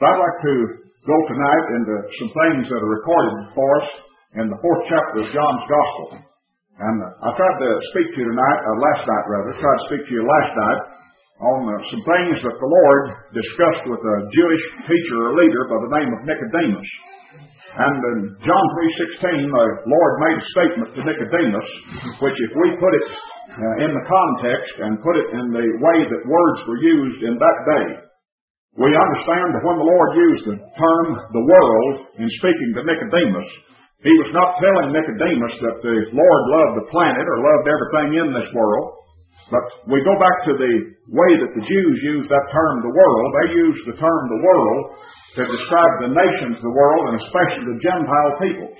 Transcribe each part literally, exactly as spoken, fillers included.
But I'd like to go tonight into some things that are recorded for us in the fourth chapter of John's Gospel. And uh, I tried to speak to you tonight, uh, last night rather, tried to speak to you last night on uh, some things that the Lord discussed with a Jewish teacher or leader by the name of Nicodemus. And in John three sixteen, the Lord made a statement to Nicodemus, which if we put it uh, in the context and put it in the way that words were used in that day, we understand that when the Lord used the term the world in speaking to Nicodemus, He was not telling Nicodemus that the Lord loved the planet or loved everything in this world. But we go back to the way that the Jews used that term, the world. They used the term the world to describe the nations of the world, and especially the Gentile peoples.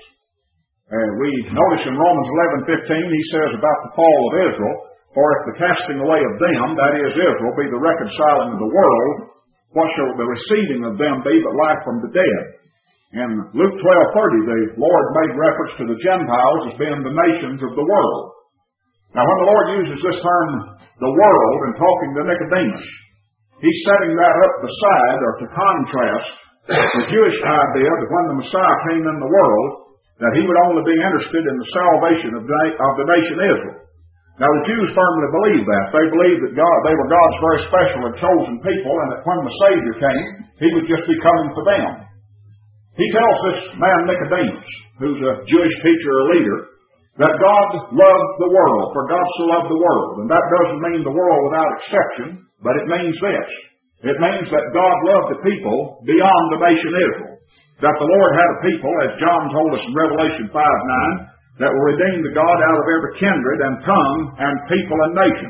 Uh, we notice in Romans eleven fifteen, he says about the fall of Israel, for if the casting away of them, that is Israel, be the reconciling of the world, what shall the receiving of them be but life from the dead? In Luke twelve thirty, the Lord made reference to the Gentiles as being the nations of the world. Now, when the Lord uses this term, the world, in talking to Nicodemus, He's setting that up beside or to contrast the Jewish idea that when the Messiah came in the world, that He would only be interested in the salvation of the nation Israel. Now, the Jews firmly believed that. They believed that God, they were God's very special and chosen people, and that when the Savior came, He would just be coming for them. He tells this man Nicodemus, who's a Jewish teacher or leader, that God loved the world, for God so loved the world. And that doesn't mean the world without exception, but it means this. It means that God loved the people beyond the nation Israel. That the Lord had a people, as John told us in Revelation five nine, that were redeemed to God out of every kindred and tongue and people and nation.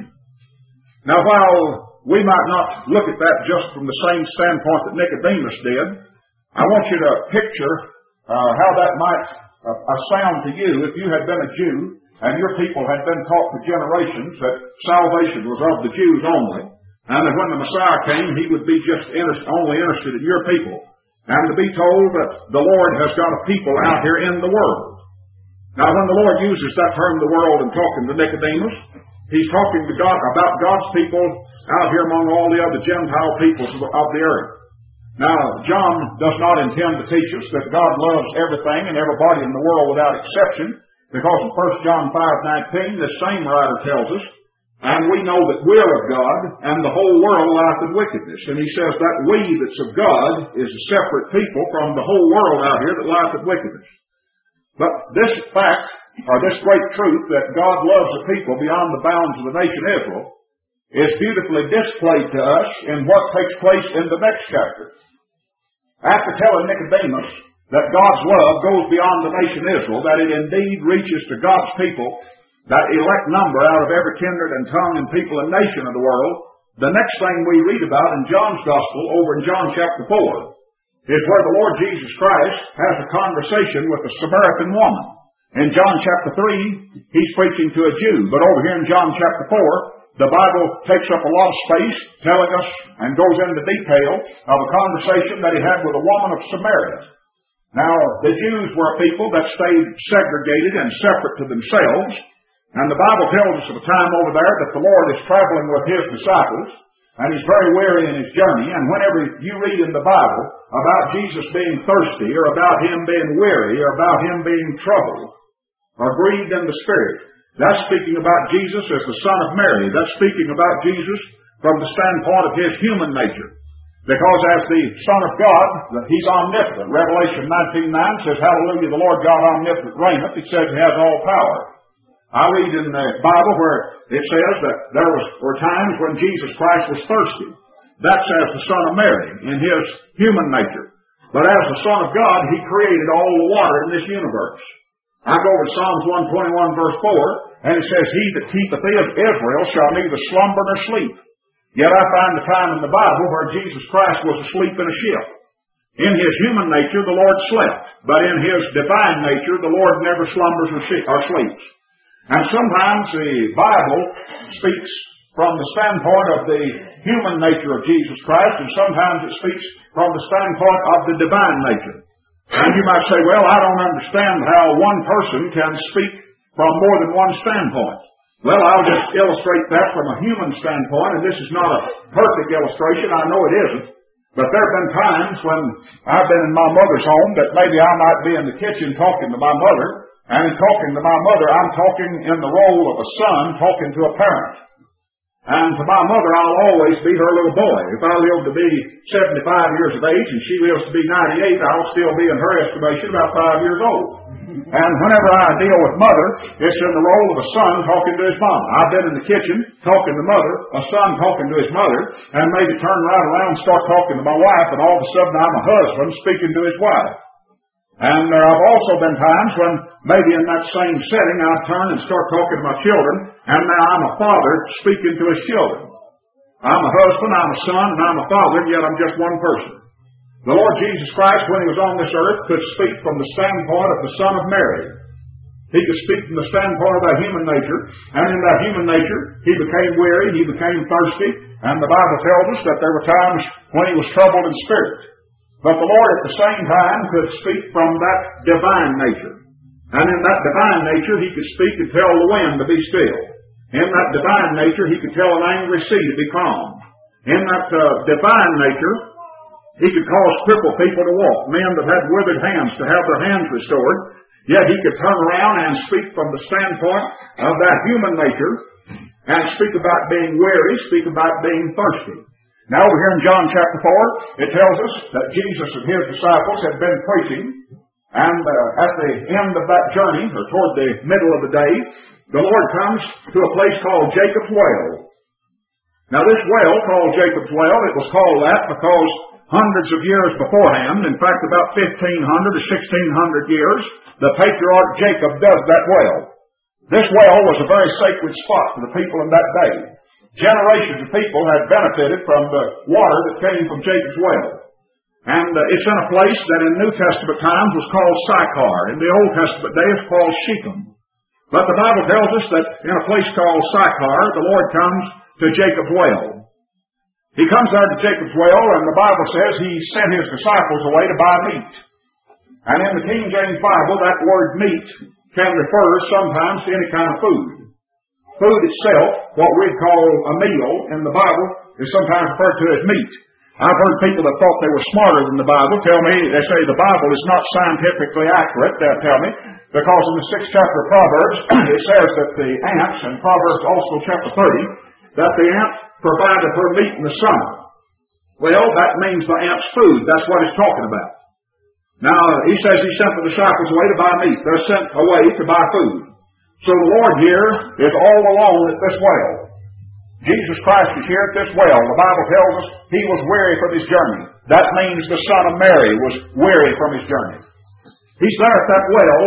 Now, while we might not look at that just from the same standpoint that Nicodemus did, I want you to picture uh, how that might uh, sound to you if you had been a Jew and your people had been taught for generations that salvation was of the Jews only, and that when the Messiah came, He would be just inter- only interested in your people, and to be told that the Lord has got a people out here in the world. Now, when the Lord uses that term, the world, in talking to Nicodemus, He's talking to God about God's people out here among all the other Gentile peoples of the earth. Now, John does not intend to teach us that God loves everything and everybody in the world without exception, because in First John five nineteen, this same writer tells us, and we know that we're of God, and the whole world lieth in wickedness. And he says that we that's of God is a separate people from the whole world out here that lieth in wickedness. But this fact, or this great truth that God loves the people beyond the bounds of the nation Israel, is beautifully displayed to us in what takes place in the next chapter. After telling Nicodemus that God's love goes beyond the nation Israel, that it indeed reaches to God's people, that elect number out of every kindred and tongue and people and nation of the world, the next thing we read about in John's Gospel, over in John chapter four, is where the Lord Jesus Christ has a conversation with a Samaritan woman. In John chapter three, He's preaching to a Jew, but over here in John chapter four, the Bible takes up a lot of space telling us and goes into detail of a conversation that He had with a woman of Samaria. Now, the Jews were a people that stayed segregated and separate to themselves, and the Bible tells us of a time over there that the Lord is traveling with His disciples, and He's very weary in His journey, and whenever you read in the Bible about Jesus being thirsty, or about Him being weary, or about Him being troubled, or grieved in the spirit, that's speaking about Jesus as the Son of Mary. That's speaking about Jesus from the standpoint of His human nature. Because as the Son of God, He's omnipotent. Revelation nineteen nine says, Hallelujah, the Lord God omnipotent reigneth. It says He has all power. I read in the Bible where it says that there was, were times when Jesus Christ was thirsty. That's as the Son of Mary in His human nature. But as the Son of God, He created all the water in this universe. I go over to Psalms one twenty-one verse four, and it says, He that keepeth Israel shall neither slumber nor sleep. Yet I find the time in the Bible where Jesus Christ was asleep in a ship. In His human nature, the Lord slept, but in His divine nature, the Lord never slumbers or sleeps. And sometimes the Bible speaks from the standpoint of the human nature of Jesus Christ, and sometimes it speaks from the standpoint of the divine nature. And you might say, well, I don't understand how one person can speak from more than one standpoint. Well, I'll just illustrate that from a human standpoint, and this is not a perfect illustration. I know it isn't. But there have been times when I've been in my mother's home that maybe I might be in the kitchen talking to my mother, and in talking to my mother, I'm talking in the role of a son talking to a parent. And to my mother, I'll always be her little boy. If I live to be seventy-five years of age and she lives to be ninety-eight, I'll still be in her estimation about five years old. And whenever I deal with mother, it's in the role of a son talking to his mom. I've been in the kitchen talking to mother, a son talking to his mother, and maybe turn right around and start talking to my wife, and all of a sudden I'm a husband speaking to his wife. And there have also been times when maybe in that same setting I turn and start talking to my children, and now I'm a father speaking to his children. I'm a husband, I'm a son, and I'm a father, and yet I'm just one person. The Lord Jesus Christ, when He was on this earth, could speak from the standpoint of the Son of Mary. He could speak from the standpoint of that human nature, and in that human nature, He became weary, He became thirsty, and the Bible tells us that there were times when He was troubled in spirit. But the Lord at the same time could speak from that divine nature. And in that divine nature, He could speak and tell the wind to be still. In that divine nature, He could tell an angry sea to be calm. In that uh, divine nature, He could cause crippled people to walk, men that had withered hands to have their hands restored. Yet He could turn around and speak from the standpoint of that human nature and speak about being weary, speak about being thirsty. Now over here in John chapter four, it tells us that Jesus and His disciples had been preaching, and uh, at the end of that journey, or toward the middle of the day, the Lord comes to a place called Jacob's Well. Now this well called Jacob's Well, it was called that because hundreds of years beforehand, in fact about fifteen hundred to sixteen hundred years, the patriarch Jacob dug that well. This well was a very sacred spot for the people in that day. Generations of people had benefited from the water that came from Jacob's well. And uh, it's in a place that in New Testament times was called Sychar. In the Old Testament day it's called Shechem. But the Bible tells us that in a place called Sychar, the Lord comes to Jacob's well. He comes there to Jacob's well, and the Bible says He sent His disciples away to buy meat. And in the King James Bible, that word meat can refer sometimes to any kind of food. Food itself, what we'd call a meal in the Bible, is sometimes referred to as meat. I've heard people that thought they were smarter than the Bible tell me, they say the Bible is not scientifically accurate, they'll tell me, because in the sixth chapter of Proverbs, it says that the ants, and Proverbs also chapter thirty, that the ant provided her meat in the summer. Well, that means the ant's food. That's what it's talking about. Now, He says He sent the disciples away to buy meat. They're sent away to buy food. So the Lord here is all alone at this well. Jesus Christ is here at this well. The Bible tells us He was weary from His journey. That means the Son of Mary was weary from His journey. He's there at that well,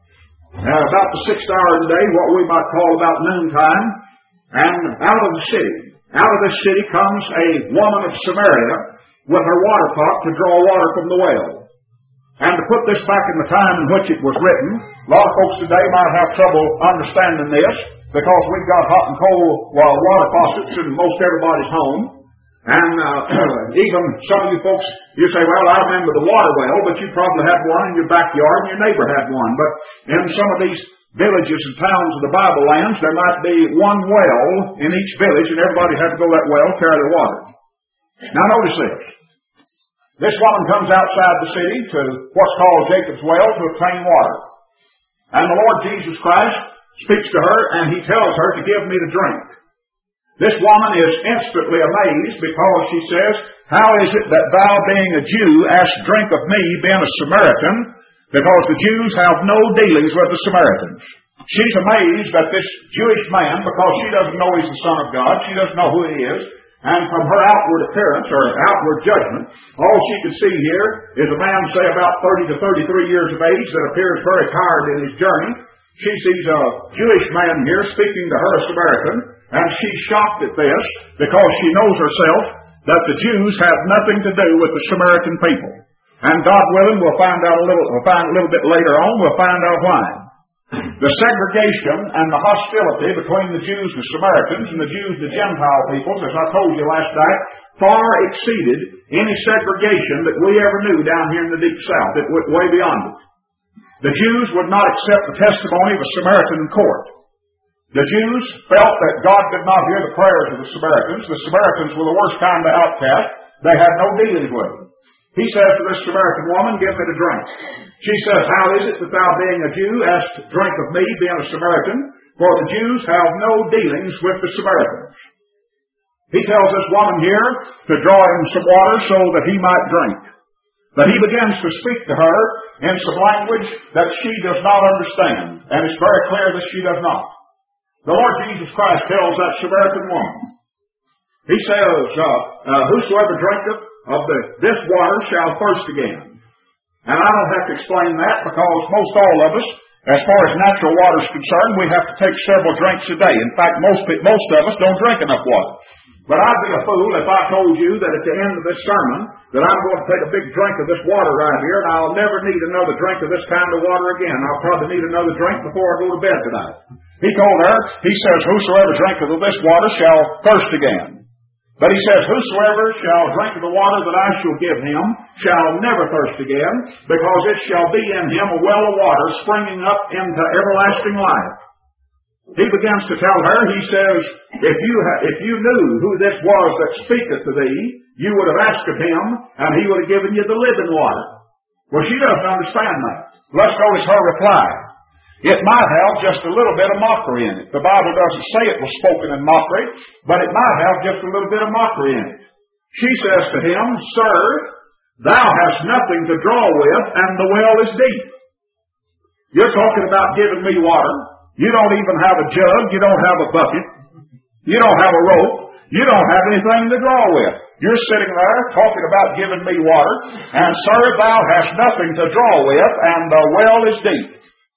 uh, about the sixth hour of the day, what we might call about noontime, and out of the city, out of this city comes a woman of Samaria with her water pot to draw water from the well. And to put this back in the time in which it was written, a lot of folks today might have trouble understanding this because we've got hot and cold well, water faucets in most everybody's home. And uh, even some of you folks, you say, well, I remember the water well, but you probably had one in your backyard and your neighbor had one. But in some of these villages and towns of the Bible lands, there might be one well in each village, and everybody had to go to that well, carry their water. Now notice this. This woman comes outside the city to what's called Jacob's Well to obtain water. And the Lord Jesus Christ speaks to her, and He tells her to give me to drink. This woman is instantly amazed because she says, how is it that thou, being a Jew, ask drink of me, being a Samaritan? Because the Jews have no dealings with the Samaritans. She's amazed that this Jewish man, because she doesn't know He's the Son of God, she doesn't know who He is, and from her outward appearance, or outward judgment, all she can see here is a man, say, about thirty to thirty-three years of age that appears very tired in his journey. She sees a Jewish man here speaking to her, a Samaritan, and she's shocked at this because she knows herself that the Jews have nothing to do with the Samaritan people. And God willing, we'll find out a little, we'll find a little bit later on, we'll find out why. The segregation and the hostility between the Jews and the Samaritans and the Jews and the Gentile peoples, as I told you last night, far exceeded any segregation that we ever knew down here in the Deep South. It went way beyond it. The Jews would not accept the testimony of a Samaritan in court. The Jews felt that God did not hear the prayers of the Samaritans. The Samaritans were the worst kind of outcast. They had no dealings with him. He says to this Samaritan woman, give me to drink. She says, how is it that thou being a Jew hast drink of me, being a Samaritan? For the Jews have no dealings with the Samaritans. He tells this woman here to draw him some water so that he might drink. But he begins to speak to her in some language that she does not understand. And it's very clear that she does not. The Lord Jesus Christ tells that Samaritan woman, He says, uh, uh, whosoever drinketh of the, this water shall thirst again. And I don't have to explain that because most all of us, as far as natural water is concerned, we have to take several drinks a day. In fact, most, most of us don't drink enough water. But I'd be a fool if I told you that at the end of this sermon that I'm going to take a big drink of this water right here and I'll never need another drink of this kind of water again. I'll probably need another drink before I go to bed tonight. He told her, he says, whosoever drinketh of this water shall thirst again. But he says, whosoever shall drink of the water that I shall give him shall never thirst again, because it shall be in him a well of water springing up into everlasting life. He begins to tell her, he says, if you ha- if you knew who this was that speaketh to thee, you would have asked of him, and he would have given you the living water. Well, she doesn't understand that. Let's notice her reply. It might have just a little bit of mockery in it. The Bible doesn't say it was spoken in mockery, but it might have just a little bit of mockery in it. She says to him, Sir, thou hast nothing to draw with, and the well is deep. You're talking about giving me water. You don't even have a jug. You don't have a bucket. You don't have a rope. You don't have anything to draw with. You're sitting there talking about giving me water, and sir, thou hast nothing to draw with, and the well is deep.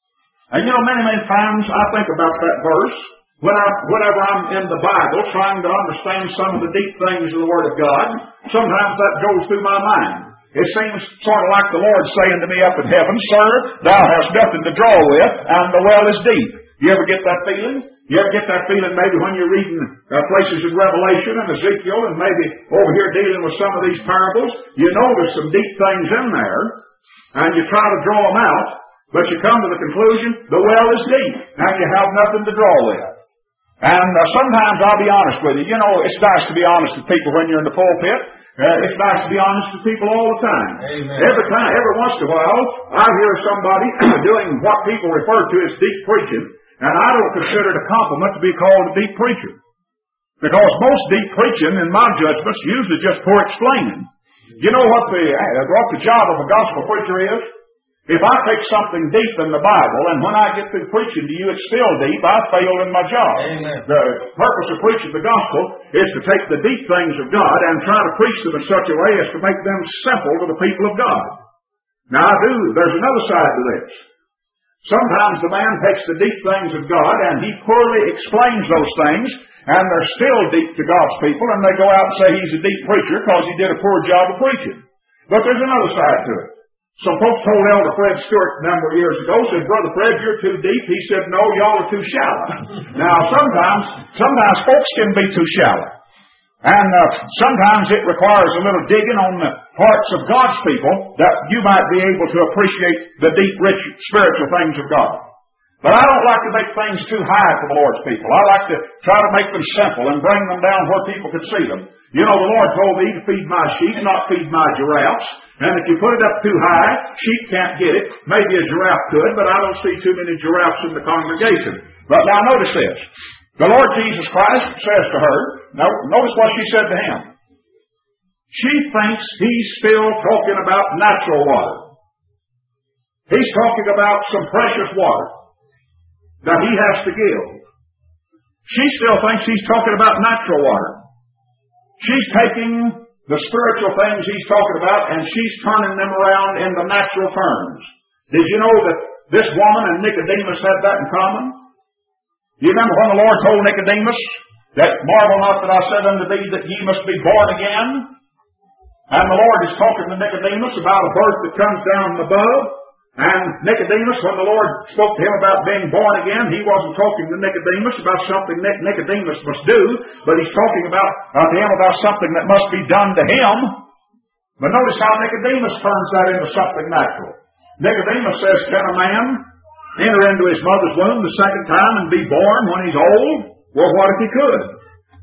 And you know, many, many times I think about that verse when I, whenever I'm in the Bible trying to understand some of the deep things of the Word of God. Sometimes that goes through my mind. It seems sort of like the Lord saying to me up in heaven, Sir, thou hast nothing to draw with, and the well is deep. You ever get that feeling? You ever get that feeling maybe when you're reading uh, places in Revelation and Ezekiel and maybe over here dealing with some of these parables? You know there's some deep things in there, and you try to draw them out, but you come to the conclusion, the well is deep, and you have nothing to draw with. And uh, sometimes I'll be honest with you. You know, it's nice to be honest with people when you're in the pulpit. Uh, it's nice to be honest with people all the time. Amen. Every time, every once in a while, I hear somebody doing what people refer to as deep preaching, and I don't consider it a compliment to be called a deep preacher. Because most deep preaching, in my judgment, is usually just poor explaining. You know what the, what the job of a gospel preacher is? If I take something deep in the Bible, and when I get through preaching to you it's still deep, I fail in my job. Amen. The purpose of preaching the gospel is to take the deep things of God and try to preach them in such a way as to make them simple to the people of God. Now I do, there's another side to this. Sometimes the man takes the deep things of God and he poorly explains those things, and they're still deep to God's people, and they go out and say he's a deep preacher because he did a poor job of preaching. But there's another side to it. Some folks told Elder Fred Stewart a number of years ago, said, Brother Fred, you're too deep. He said, no, y'all are too shallow. Now, sometimes, sometimes folks can be too shallow. And uh, sometimes it requires a little digging on the hearts of God's people that you might be able to appreciate the deep, rich, spiritual things of God. But I don't like to make things too high for the Lord's people. I like to try to make them simple and bring them down where people can see them. You know, the Lord told me to feed my sheep, not feed my giraffes. And if you put it up too high, sheep can't get it. Maybe a giraffe could, but I don't see too many giraffes in the congregation. But now notice this. The Lord Jesus Christ says to her, now notice what she said to him. She thinks he's still talking about natural water. He's talking about some precious water that he has to give. She still thinks he's talking about natural water. She's taking the spiritual things he's talking about and she's turning them around in the natural terms. Did you know that this woman and Nicodemus had that in common? You remember when the Lord told Nicodemus that marvel not that I said unto thee that ye must be born again? And the Lord is talking to Nicodemus about a birth that comes down above. And Nicodemus, when the Lord spoke to him about being born again, he wasn't talking to Nicodemus about something that Nicodemus must do, but he's talking about uh, to him about something that must be done to him. But notice how Nicodemus turns that into something natural. Nicodemus says, can a man enter into his mother's womb the second time and be born when he's old? Well, what if he could?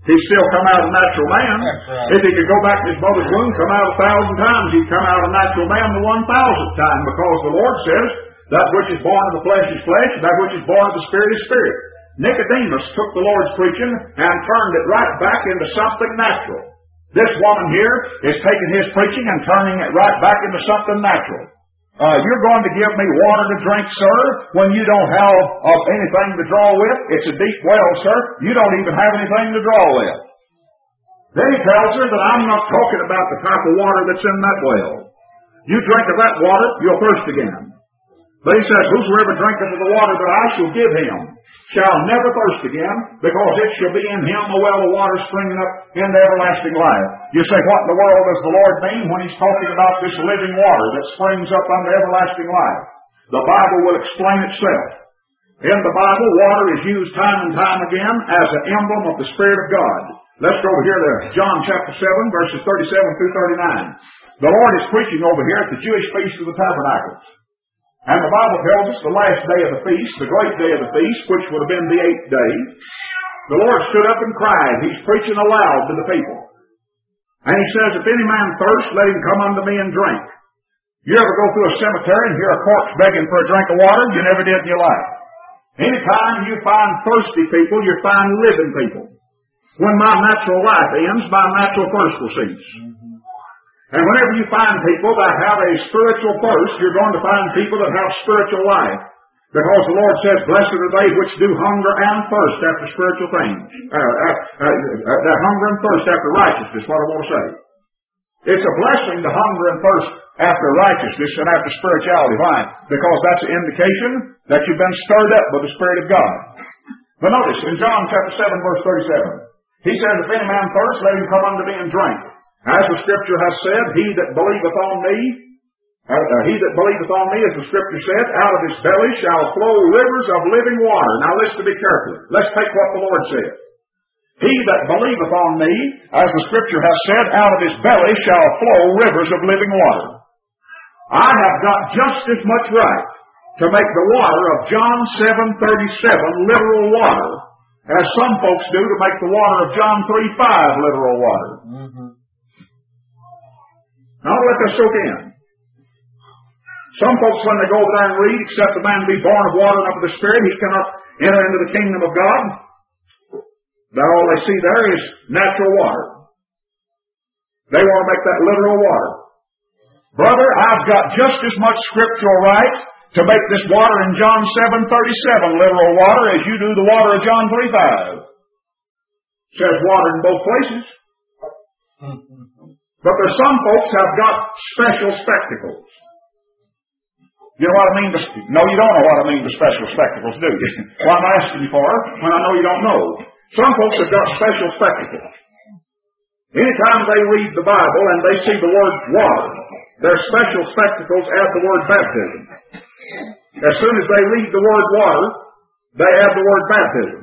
He'd still come out a natural man. Right. If he could go back to his mother's womb, come out a thousand times, he'd come out a natural man the one thousandth time, because the Lord says, that which is born of the flesh is flesh, that which is born of the Spirit is spirit. Nicodemus took the Lord's preaching and turned it right back into something natural. This woman here is taking his preaching and turning it right back into something natural. Uh, you're going to give me water to drink, sir, when you don't have uh, anything to draw with? It's a deep well, sir. You don't even have anything to draw with. Then he tells her that I'm not talking about the type of water that's in that well. You drink of that water, you'll thirst again. But he says, whosoever drinketh of the water that I shall give him shall never thirst again, because it shall be in him a well of water springing up into everlasting life. You say, what in the world does the Lord mean when he's talking about this living water that springs up unto everlasting life? The Bible will explain itself. In the Bible, water is used time and time again as an emblem of the Spirit of God. Let's go over here to John chapter seven, verses thirty-seven through thirty-nine. The Lord is preaching over here at the Jewish Feast of the Tabernacles. And the Bible tells us the last day of the feast, the great day of the feast, which would have been the eighth day, the Lord stood up and cried. He's preaching aloud to the people. And he says, if any man thirst, let him come unto me and drink. You ever go through a cemetery and hear a corpse begging for a drink of water? You never did in your life. Anytime you find thirsty people, you find living people. When my natural life ends, my natural thirst will cease. And whenever you find people that have a spiritual thirst, you're going to find people that have spiritual life. Because the Lord says, blessed are they which do hunger and thirst after spiritual things. Uh, uh, uh, uh, that hunger and thirst after righteousness, what I want to say. It's a blessing to hunger and thirst after righteousness and after spirituality. Why? Because that's an indication that you've been stirred up by the Spirit of God. But notice, in John chapter seven, verse thirty-seven, he says, if any man thirst, let him come unto me and drink. As the Scripture has said, he that believeth on me, uh, uh, he that believeth on me, as the Scripture said, out of his belly shall flow rivers of living water. Now listen to me carefully. Let's take what the Lord said. He that believeth on me, as the Scripture has said, out of his belly shall flow rivers of living water. I have got just as much right to make the water of John seven thirty-seven literal water as some folks do to make the water of John three five literal water. Mm-hmm. Now let that soak in. Some folks, when they go over there and read, except the man be born of water and of the Spirit, he cannot enter into the kingdom of God. That all they see there is natural water. They want to make that literal water. Brother, I've got just as much scriptural right to make this water in John seven thirty-seven literal water as you do the water of John three five. It says water in both places. But there's some folks have got special spectacles. You know what I mean? To, no, you don't know what I mean by special spectacles, do you? Well, I'm asking you for when I know you don't know. Some folks have got special spectacles. Anytime they read the Bible and they see the word water, their special spectacles add the word baptism. As soon as they read the word water, they add the word baptism.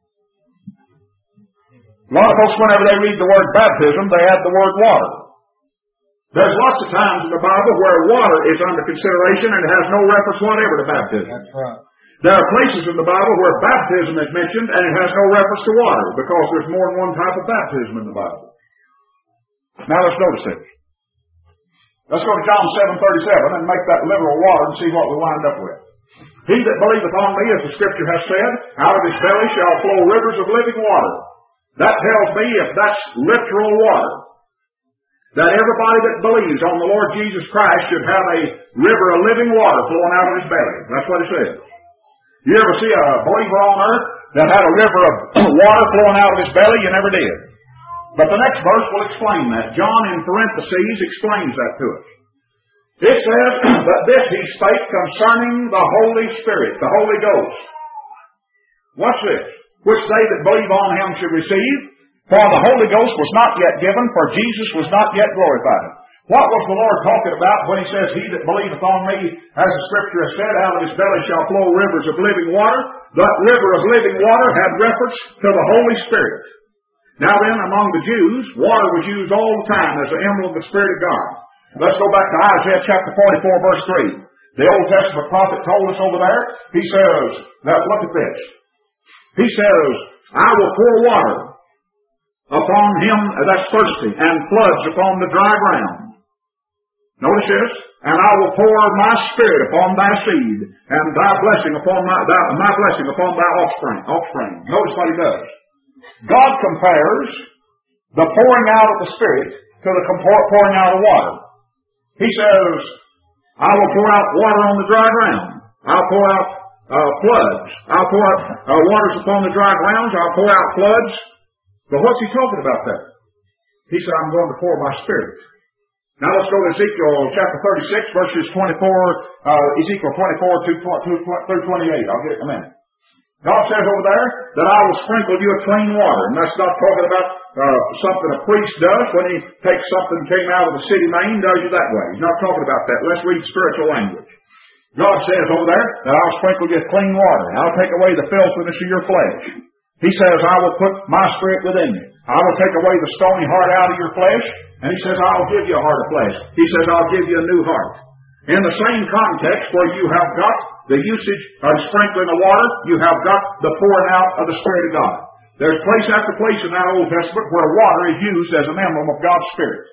A lot of folks, whenever they read the word baptism, they add the word water. There's lots of times in the Bible where water is under consideration and it has no reference whatever to baptism. That's right. There are places in the Bible where baptism is mentioned and it has no reference to water because there's more than one type of baptism in the Bible. Now let's notice this. Let's go to John seven thirty-seven and make that literal water and see what we wind up with. He that believeth on me, as the Scripture has said, out of his belly shall flow rivers of living water. That tells me, if that's literal water, that everybody that believes on the Lord Jesus Christ should have a river of living water flowing out of his belly. That's what it says. You ever see a believer on earth that had a river of water flowing out of his belly? You never did. But the next verse will explain that. John in parentheses explains that to us. It says, but this he spake concerning the Holy Spirit, the Holy Ghost. Watch this. Which they that believe on him should receive. For the Holy Ghost was not yet given, for Jesus was not yet glorified. What was the Lord talking about when he says, he that believeth on me, as the Scripture has said, out of his belly shall flow rivers of living water? That river of living water had reference to the Holy Spirit. Now then, among the Jews, water was used all the time as an emblem of the Spirit of God. Let's go back to Isaiah chapter forty-four, verse three. The Old Testament prophet told us over there, he says, now look at this. He says, I will pour water upon him that's thirsty, and floods upon the dry ground. Notice this. And I will pour my Spirit upon thy seed, and thy blessing upon my, thy, my blessing upon thy offspring. offspring. Notice what he does. God compares the pouring out of the Spirit to the pouring out of water. He says, I will pour out water on the dry ground. I'll pour out uh, floods. I'll pour out uh, waters upon the dry grounds. I'll pour out floods. But what's he talking about there? He said, I'm going to pour my Spirit. Now let's go to Ezekiel chapter thirty-six, verses twenty-four, uh, Ezekiel twenty-four through twenty-eight. I'll get it in a minute. God says over there that I will sprinkle you with clean water. And that's not talking about uh, something a priest does when he takes something that came out of the city main, does you that way. He's not talking about that. Let's read spiritual language. God says over there that I'll sprinkle you with clean water. And I'll take away the filthiness of your flesh. He says I will put my Spirit within you. I will take away the stony heart out of your flesh. And he says I'll give you a heart of flesh. He says I'll give you a new heart. In the same context where you have got the usage of sprinkling of water, you have got the pouring out of the Spirit of God. There's place after place in that Old Testament where water is used as an emblem of God's Spirit.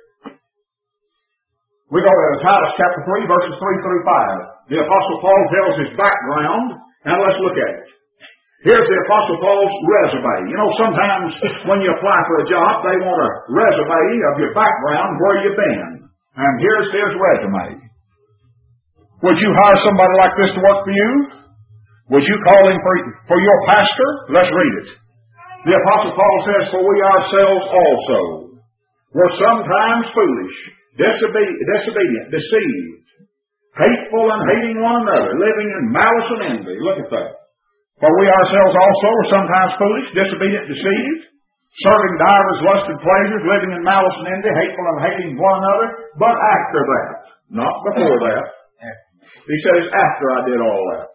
We go to Titus chapter three, verses three through five. The Apostle Paul tells his background, and let's look at it. Here's the Apostle Paul's resume. You know, sometimes when you apply for a job, they want a resume of your background, where you've been. And here's his resume. Would you hire somebody like this to work for you? Would you call him for, for your pastor? Let's read it. The Apostle Paul says, for we ourselves also were sometimes foolish, disobe- disobedient, deceived, hateful and hating one another, living in malice and envy. Look at that. For we ourselves also were sometimes foolish, disobedient, deceived, serving divers lusted pleasures, living in malice and envy, hateful and hating one another. But after that, not before that, he says, after I did all that.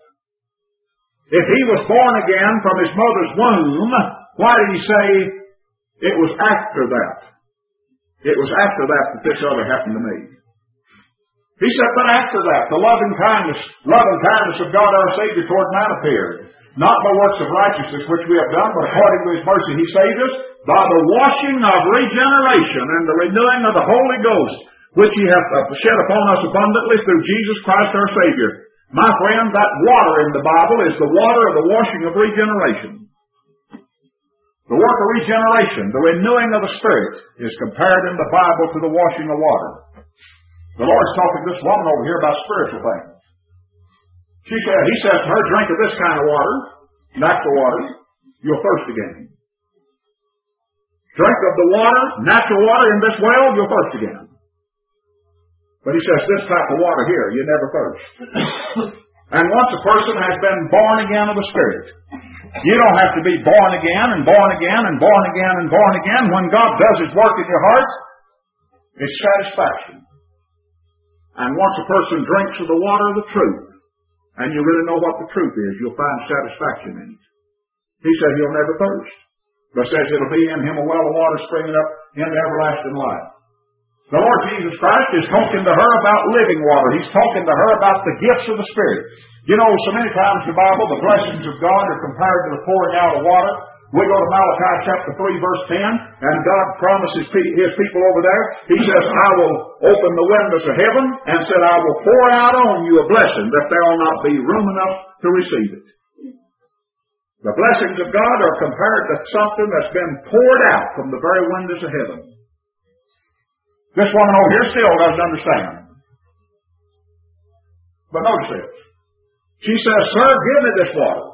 If he was born again from his mother's womb, why did he say it was after that? It was after that that this other happened to me. He said, but after that, the loving kindness, loving kindness of God our Savior toward man appeared. Not by works of righteousness which we have done, but according to his mercy he saved us, by the washing of regeneration and the renewing of the Holy Ghost, which he hath shed upon us abundantly through Jesus Christ our Savior. My friend, that water in the Bible is the water of the washing of regeneration. The work of regeneration, the renewing of the Spirit, is compared in the Bible to the washing of water. The Lord's talking to this woman over here about spiritual things. She said, he says to her, drink of this kind of water, natural water, you'll thirst again. Drink of the water, natural water in this well, you'll thirst again. But he says, this type of water here, you never thirst. And once a person has been born again of the Spirit, you don't have to be born again and born again and born again and born again. When God does his work in your heart, it's satisfaction. And once a person drinks of the water of the truth, and you really know what the truth is, you'll find satisfaction in it. He said he'll never thirst, but says it'll be in him a well of water springing up into everlasting life. The Lord Jesus Christ is talking to her about living water. He's talking to her about the gifts of the Spirit. You know, so many times in the Bible, the blessings of God are compared to the pouring out of water. We go to Malachi chapter three, verse ten, and God promises his people over there. He says, I will open the windows of heaven, and said, I will pour out on you a blessing, that there will not be room enough to receive it. The blessings of God are compared to something that's been poured out from the very windows of heaven. This woman over here still doesn't understand. But notice this. She says, sir, give me this water.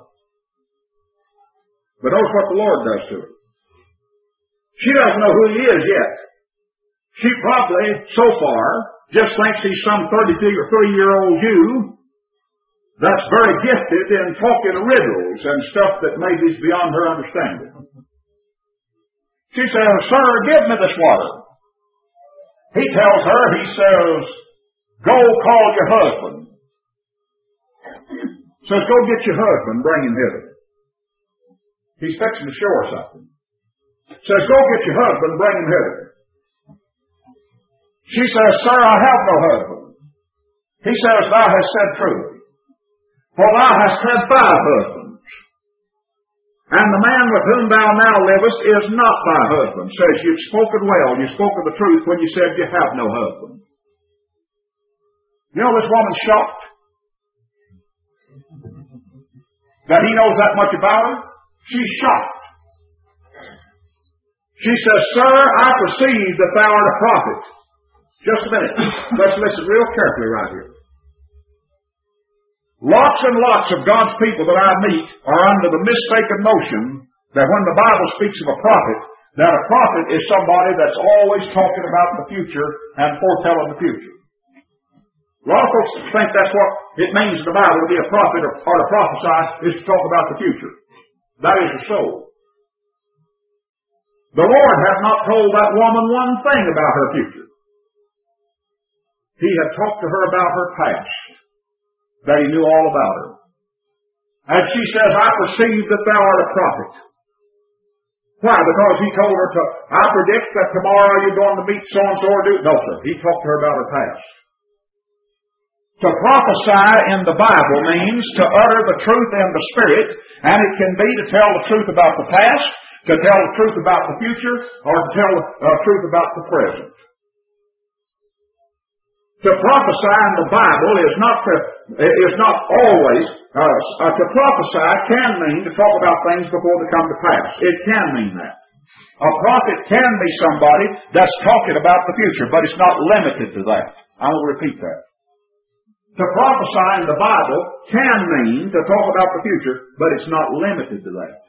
But notice what the Lord does to her. She doesn't know who he is yet. She probably, so far, just thinks he's some thirty-three or three-year-old Jew that's very gifted in talking riddles and stuff that maybe is beyond her understanding. She says, sir, give me this water. He tells her, he says, go call your husband. Says, go get your husband, bring him hither. He's fixing to show her something. Says, go get your husband, bring him hither. She says, sir, I have no husband. He says, thou hast said truly. For thou hast had five husbands. And the man with whom thou now livest is not thy husband. Says, you've spoken well, you spoke of the truth when you said you have no husband. You know, this woman's shocked that he knows that much about her. She's shocked. She says, sir, I perceive that thou art a prophet. Just a minute. Let's listen real carefully right here. Lots and lots of God's people that I meet are under the mistaken notion that when the Bible speaks of a prophet, that a prophet is somebody that's always talking about the future and foretelling the future. A lot of folks think that's what it means in the Bible to be a prophet or, or to prophesy is to talk about the future. That isn't so. The Lord had not told that woman one thing about her future. He had talked to her about her past, that he knew all about her. And she says, I perceive that thou art a prophet. Why? Because he told her to, I predict that tomorrow you're going to meet so-and-so or do. No, sir. He talked to her about her past. To prophesy in the Bible means to utter the truth in the Spirit, and it can be to tell the truth about the past, to tell the truth about the future, or to tell the uh, truth about the present. To prophesy in the Bible is not to, is not always, uh, uh, to prophesy can mean to talk about things before they come to pass. It can mean that. A prophet can be somebody that's talking about the future, but it's not limited to that. I will repeat that. To prophesy in the Bible can mean to talk about the future, but it's not limited to that.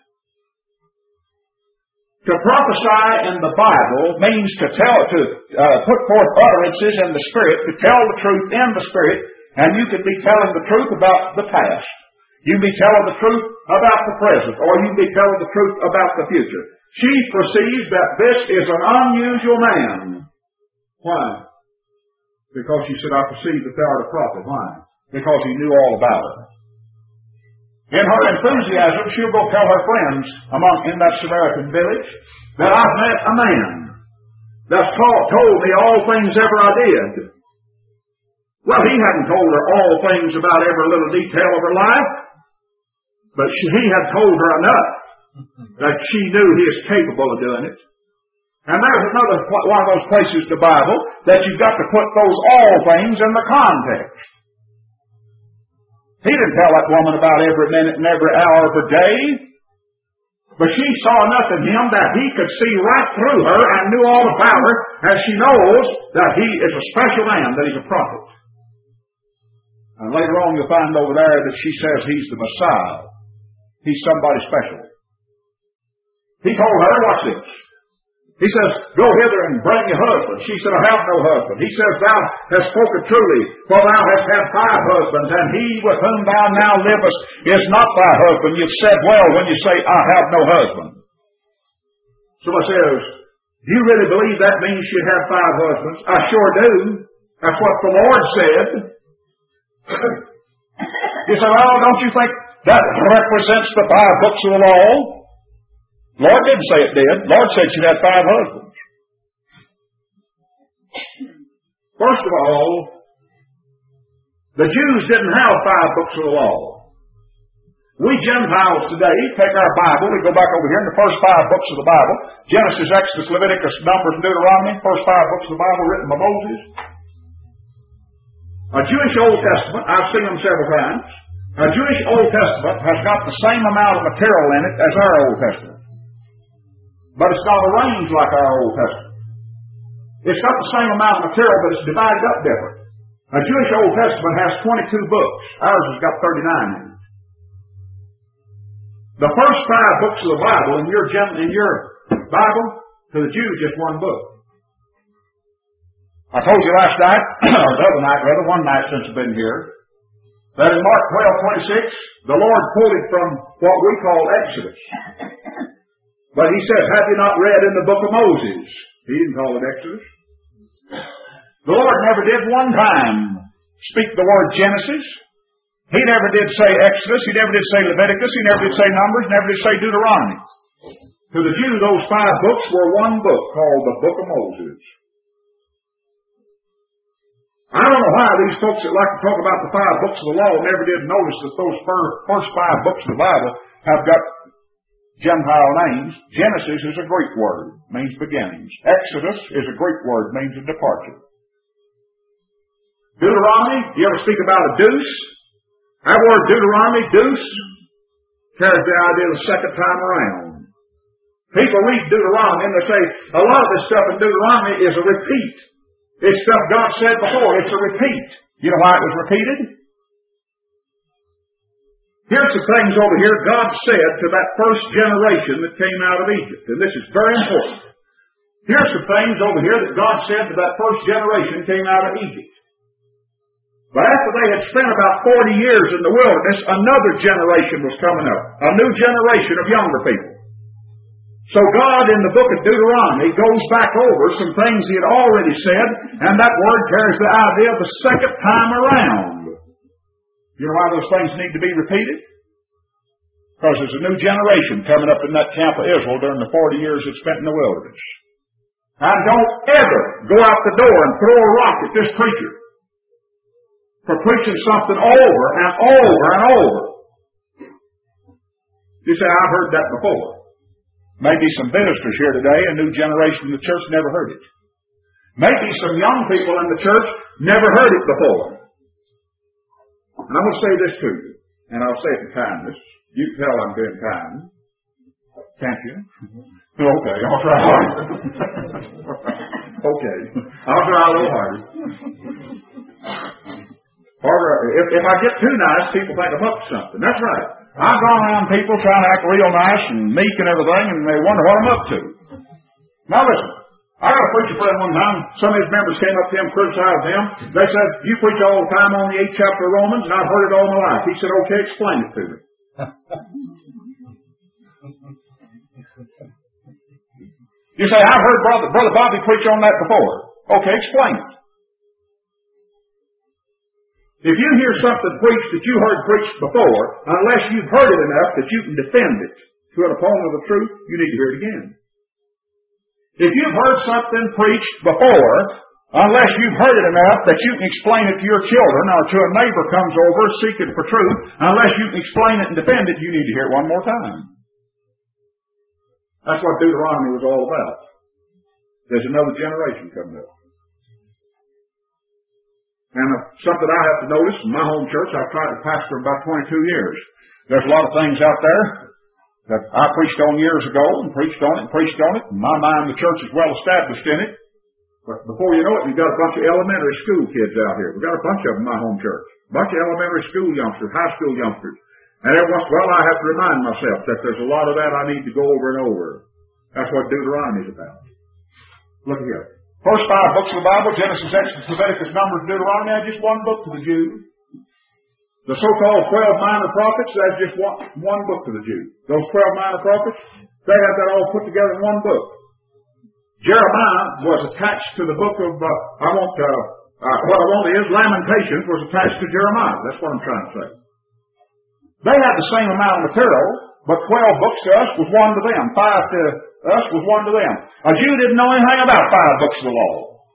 To prophesy in the Bible means to tell, to uh, put forth utterances in the Spirit, to tell the truth in the Spirit, and you could be telling the truth about the past. You can be telling the truth about the present, or you can be telling the truth about the future. She perceives that this is an unusual man. Why? Because she said, I perceive that thou art a prophet. Why? Because he knew all about her. In her enthusiasm, she'll go tell her friends among in that Samaritan village that I've met a man that's taught, told me all things ever I did. Well, he hadn't told her all things about every little detail of her life, but she, he had told her enough that she knew he is capable of doing it. And there's another one of those places in the Bible that you've got to put those all things in the context. He didn't tell that woman about every minute and every hour of her day. But she saw enough in him that he could see right through her and knew all about her, and she knows that he is a special man, that he's a prophet. And later on you'll find over there that she says he's the Messiah. He's somebody special. He told her, watch this. He says, go hither and bring your husband. She said, I have no husband. He says, thou hast spoken truly, for thou hast had five husbands, and he with whom thou now livest is not thy husband. You've said well when you say, I have no husband. Somebody says, do you really believe that means she had five husbands? I sure do. That's what the Lord said. You say, well, don't you think that represents the five books of the law? Lord didn't say it did. Lord said she had five husbands. First of all, the Jews didn't have five books of the law. We Gentiles today take our Bible, we go back over here in the first five books of the Bible, Genesis, Exodus, Leviticus, Numbers, and Deuteronomy, first five books of the Bible written by Moses. A Jewish Old Testament, I've seen them several times, a Jewish Old Testament has got the same amount of material in it as our Old Testament. But it's not arranged like our Old Testament. It's got the same amount of material, but it's divided up different. A Jewish Old Testament has twenty-two books. Ours has got thirty-nine in it. The first five books of the Bible in your, in your Bible, to the Jews, just one book. I told you last night, or the other night rather, one night since I've been here, that in Mark twelve twenty-six, the Lord quoted from what we call Exodus. But he said, have you not read in the book of Moses? He didn't call it Exodus. The Lord never did one time speak the word Genesis. He never did say Exodus. He never did say Leviticus. He never did say Numbers. Never did say Deuteronomy. To the Jew, those five books were one book called the Book of Moses. I don't know why these folks that like to talk about the five books of the law never did notice that those first five books of the Bible have got Gentile names. Genesis is a Greek word, means beginnings. Exodus is a Greek word, means a departure. Deuteronomy, you ever speak about a deuce? That word Deuteronomy, deuce, carries the idea of the second time around. People read Deuteronomy and they say, a lot of this stuff in Deuteronomy is a repeat. It's stuff God said before. It's a repeat. You know why it was repeated? Here's the things over here God said to that first generation that came out of Egypt. And this is very important. Here's the things over here that God said to that first generation came out of Egypt. But after they had spent about forty years in the wilderness, another generation was coming up. A new generation of younger people. So God in the book of Deuteronomy goes back over some things He had already said, and that word carries the idea of the second time around. You know why those things need to be repeated? Because there's a new generation coming up in that camp of Israel during the forty years it spent in the wilderness. And don't ever go out the door and throw a rock at this preacher for preaching something over and over and over. You say, I've heard that before. Maybe some ministers here today, a new generation in the church, never heard it. Maybe some young people in the church never heard it before. And I'm going to say this to you, and I'll say it in kindness. You can tell I'm being kind. Can't you? Okay, I'll try harder. Okay, I'll try a little harder. Or if, if I get too nice, people think I'm up to something. That's right. I've gone around people trying to act real nice and meek and everything, and they wonder what I'm up to. Now listen, I got a preacher friend one time. Some of his members came up to him, criticized him. They said, you preach all the time on the eighth chapter of Romans, and I've heard it all my life. He said, okay, explain it to me. You say, I've heard Brother, Brother Bobby preach on that before. Okay, explain it. If you hear something preached that you heard preached before, unless you've heard it enough that you can defend it to an opponent of the truth, you need to hear it again. If you've heard something preached before, unless you've heard it enough that you can explain it to your children or to a neighbor comes over seeking for truth, unless you can explain it and defend it, you need to hear it one more time. That's what Deuteronomy was all about. There's another generation coming up. And something I have to notice in my home church, I've tried to pastor about twenty-two years. There's a lot of things out there that I preached on years ago and preached on it and preached on it. In my mind, the church is well established in it. But before you know it, you've got a bunch of elementary school kids out here. We've got a bunch of them in my home church. A bunch of elementary school youngsters, high school youngsters. And every once in a while I have to remind myself that there's a lot of that I need to go over and over. That's what Deuteronomy is about. Look here. First five books of the Bible, Genesis, Exodus, Leviticus, Numbers, Deuteronomy, that's just one book to the Jews. The so-called twelve minor prophets, that's just one, one book to the Jews. Those twelve minor prophets, they have that all put together in one book. Jeremiah was attached to the book of, uh, I want, uh, uh, what I want is, Lamentations was attached to Jeremiah. That's what I'm trying to say. They had the same amount of material, but twelve books to us was one to them. Five to us was one to them. A Jew didn't know anything about five books of the law.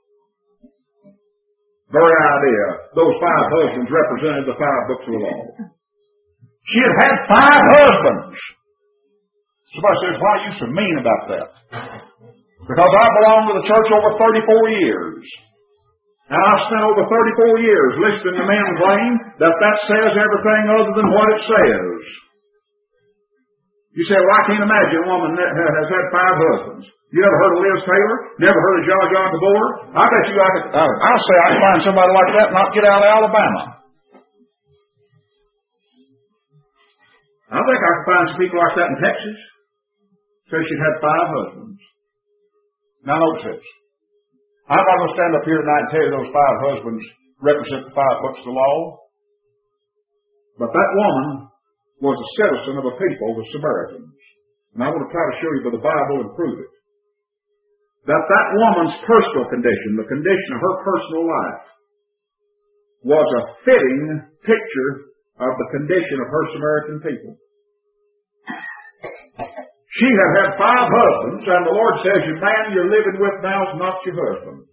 Very idea. Those five husbands represented the five books of the law. She had had five husbands. Somebody says, why are you so mean about that? Because I belonged to the church over thirty-four years. And I've spent over thirty-four years listening to men claim that that says everything other than what it says. You say, well, I can't imagine a woman that has had five husbands. You never heard of Liz Taylor? Never heard of Jar Jar DeBoer? I bet you I could, I'll say I can find somebody like that and not get out of Alabama. I think I can find some people like that in Texas. Says she'd had five husbands. Now notice this. I'm not going to stand up here tonight and tell you those five husbands represent the five books of the law. But that woman was a citizen of a people, the Samaritans. And I want to try to show you by the Bible and prove it. That that woman's personal condition, the condition of her personal life, was a fitting picture of the condition of her Samaritan people. She had had five husbands, and the Lord says, your man you're living with now is not your husband.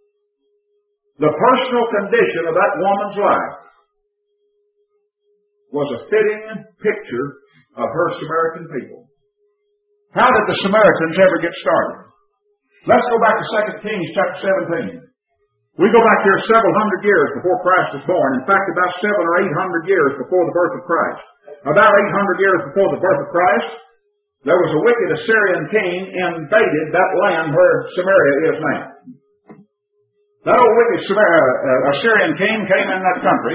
The personal condition of that woman's life was a fitting picture of her Samaritan people. How did the Samaritans ever get started? Let's go back to Second Kings chapter seventeen. We go back here several hundred years before Christ was born. In fact, about seven or eight hundred years before the birth of Christ. About eight hundred years before the birth of Christ, there was a wicked Assyrian king invaded that land where Samaria is now. That old wicked Assyrian king came in that country,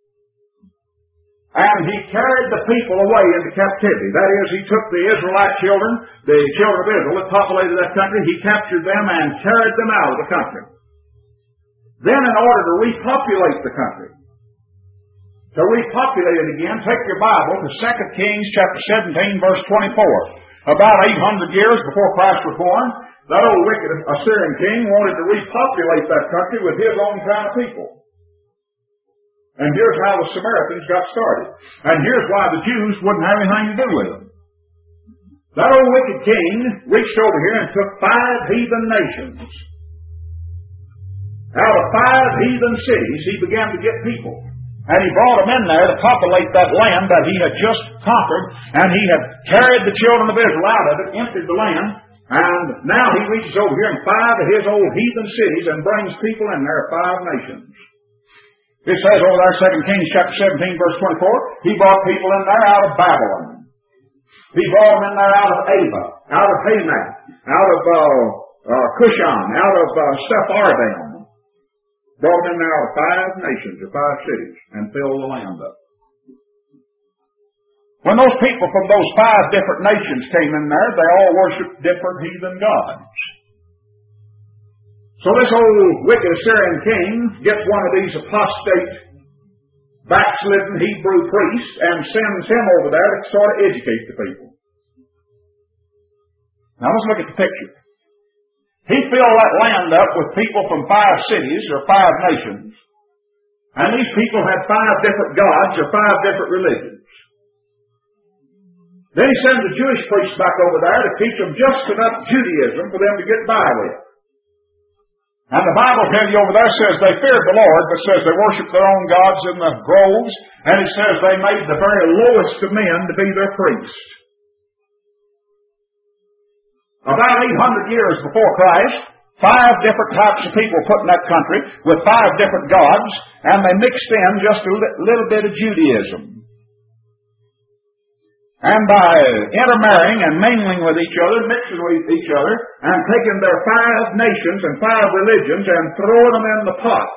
and he carried the people away into captivity. That is, he took the Israelite children, the children of Israel that populated that country, he captured them and carried them out of the country. Then, in order to repopulate the country, to repopulate it again, take your Bible to Second Kings chapter seventeen, verse twenty-four. About eight hundred years before Christ was born, that old wicked Assyrian king wanted to repopulate that country with his own kind of people. And here's how the Samaritans got started. And here's why the Jews wouldn't have anything to do with them. That old wicked king reached over here and took five heathen nations. Out of five heathen cities, he began to get people. And he brought them in there to populate that land that he had just conquered. And he had carried the children of Israel out of it, emptied the land. And now he reaches over here in five of his old heathen cities and brings people in there, five nations. It says over there, Second Kings chapter seventeen, verse twenty-four, he brought people in there out of Babylon. He brought them in there out of Ava, out of Hamath, out of uh, uh, Cushan, out of uh, Sepharvaim. Brought them in there out of five nations or five cities and filled the land up. When those people from those five different nations came in there, they all worshiped different heathen gods. So this old wicked Assyrian king gets one of these apostate, backslidden Hebrew priests and sends him over there to sort of educate the people. Now let's look at the picture. He filled that land up with people from five cities or five nations. And these people had five different gods or five different religions. Then he sends the Jewish priests back over there to teach them just enough Judaism for them to get by with. And the Bible tells you over there says they feared the Lord, but says they worshiped their own gods in the groves, and it says they made the very lowest of men to be their priests. About eight hundred years before Christ, five different types of people put in that country with five different gods, and they mixed in just a li- little bit of Judaism. And by intermarrying and mingling with each other, mixing with each other, and taking their five nations and five religions and throwing them in the pot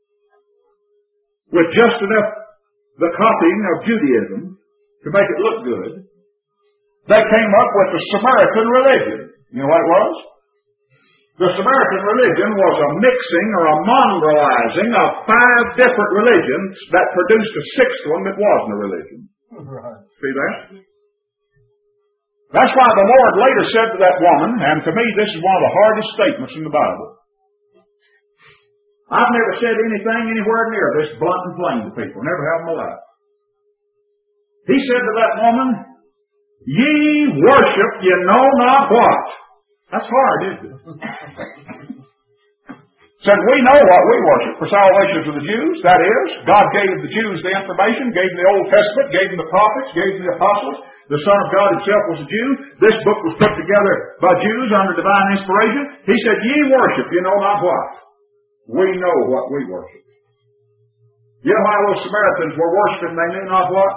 with just enough the copying of Judaism to make it look good, they came up with the Samaritan religion. You know what it was? The Samaritan religion was a mixing or a mongrelizing of five different religions that produced a sixth one that wasn't a religion. Right. See that? That's why the Lord later said to that woman, and to me this is one of the hardest statements in the Bible. I've never said anything anywhere near this blunt and plain to people. Never have in my life. He said to that woman, "Ye worship ye know not what." That's hard, isn't it? Said, we know what we worship for salvation to the Jews. That is, God gave the Jews the information, gave them the Old Testament, gave them the prophets, gave them the apostles. The Son of God himself was a Jew. This book was put together by Jews under divine inspiration. He said, ye worship, you know not what. We know what we worship. You know why those Samaritans were worshiping they knew not what?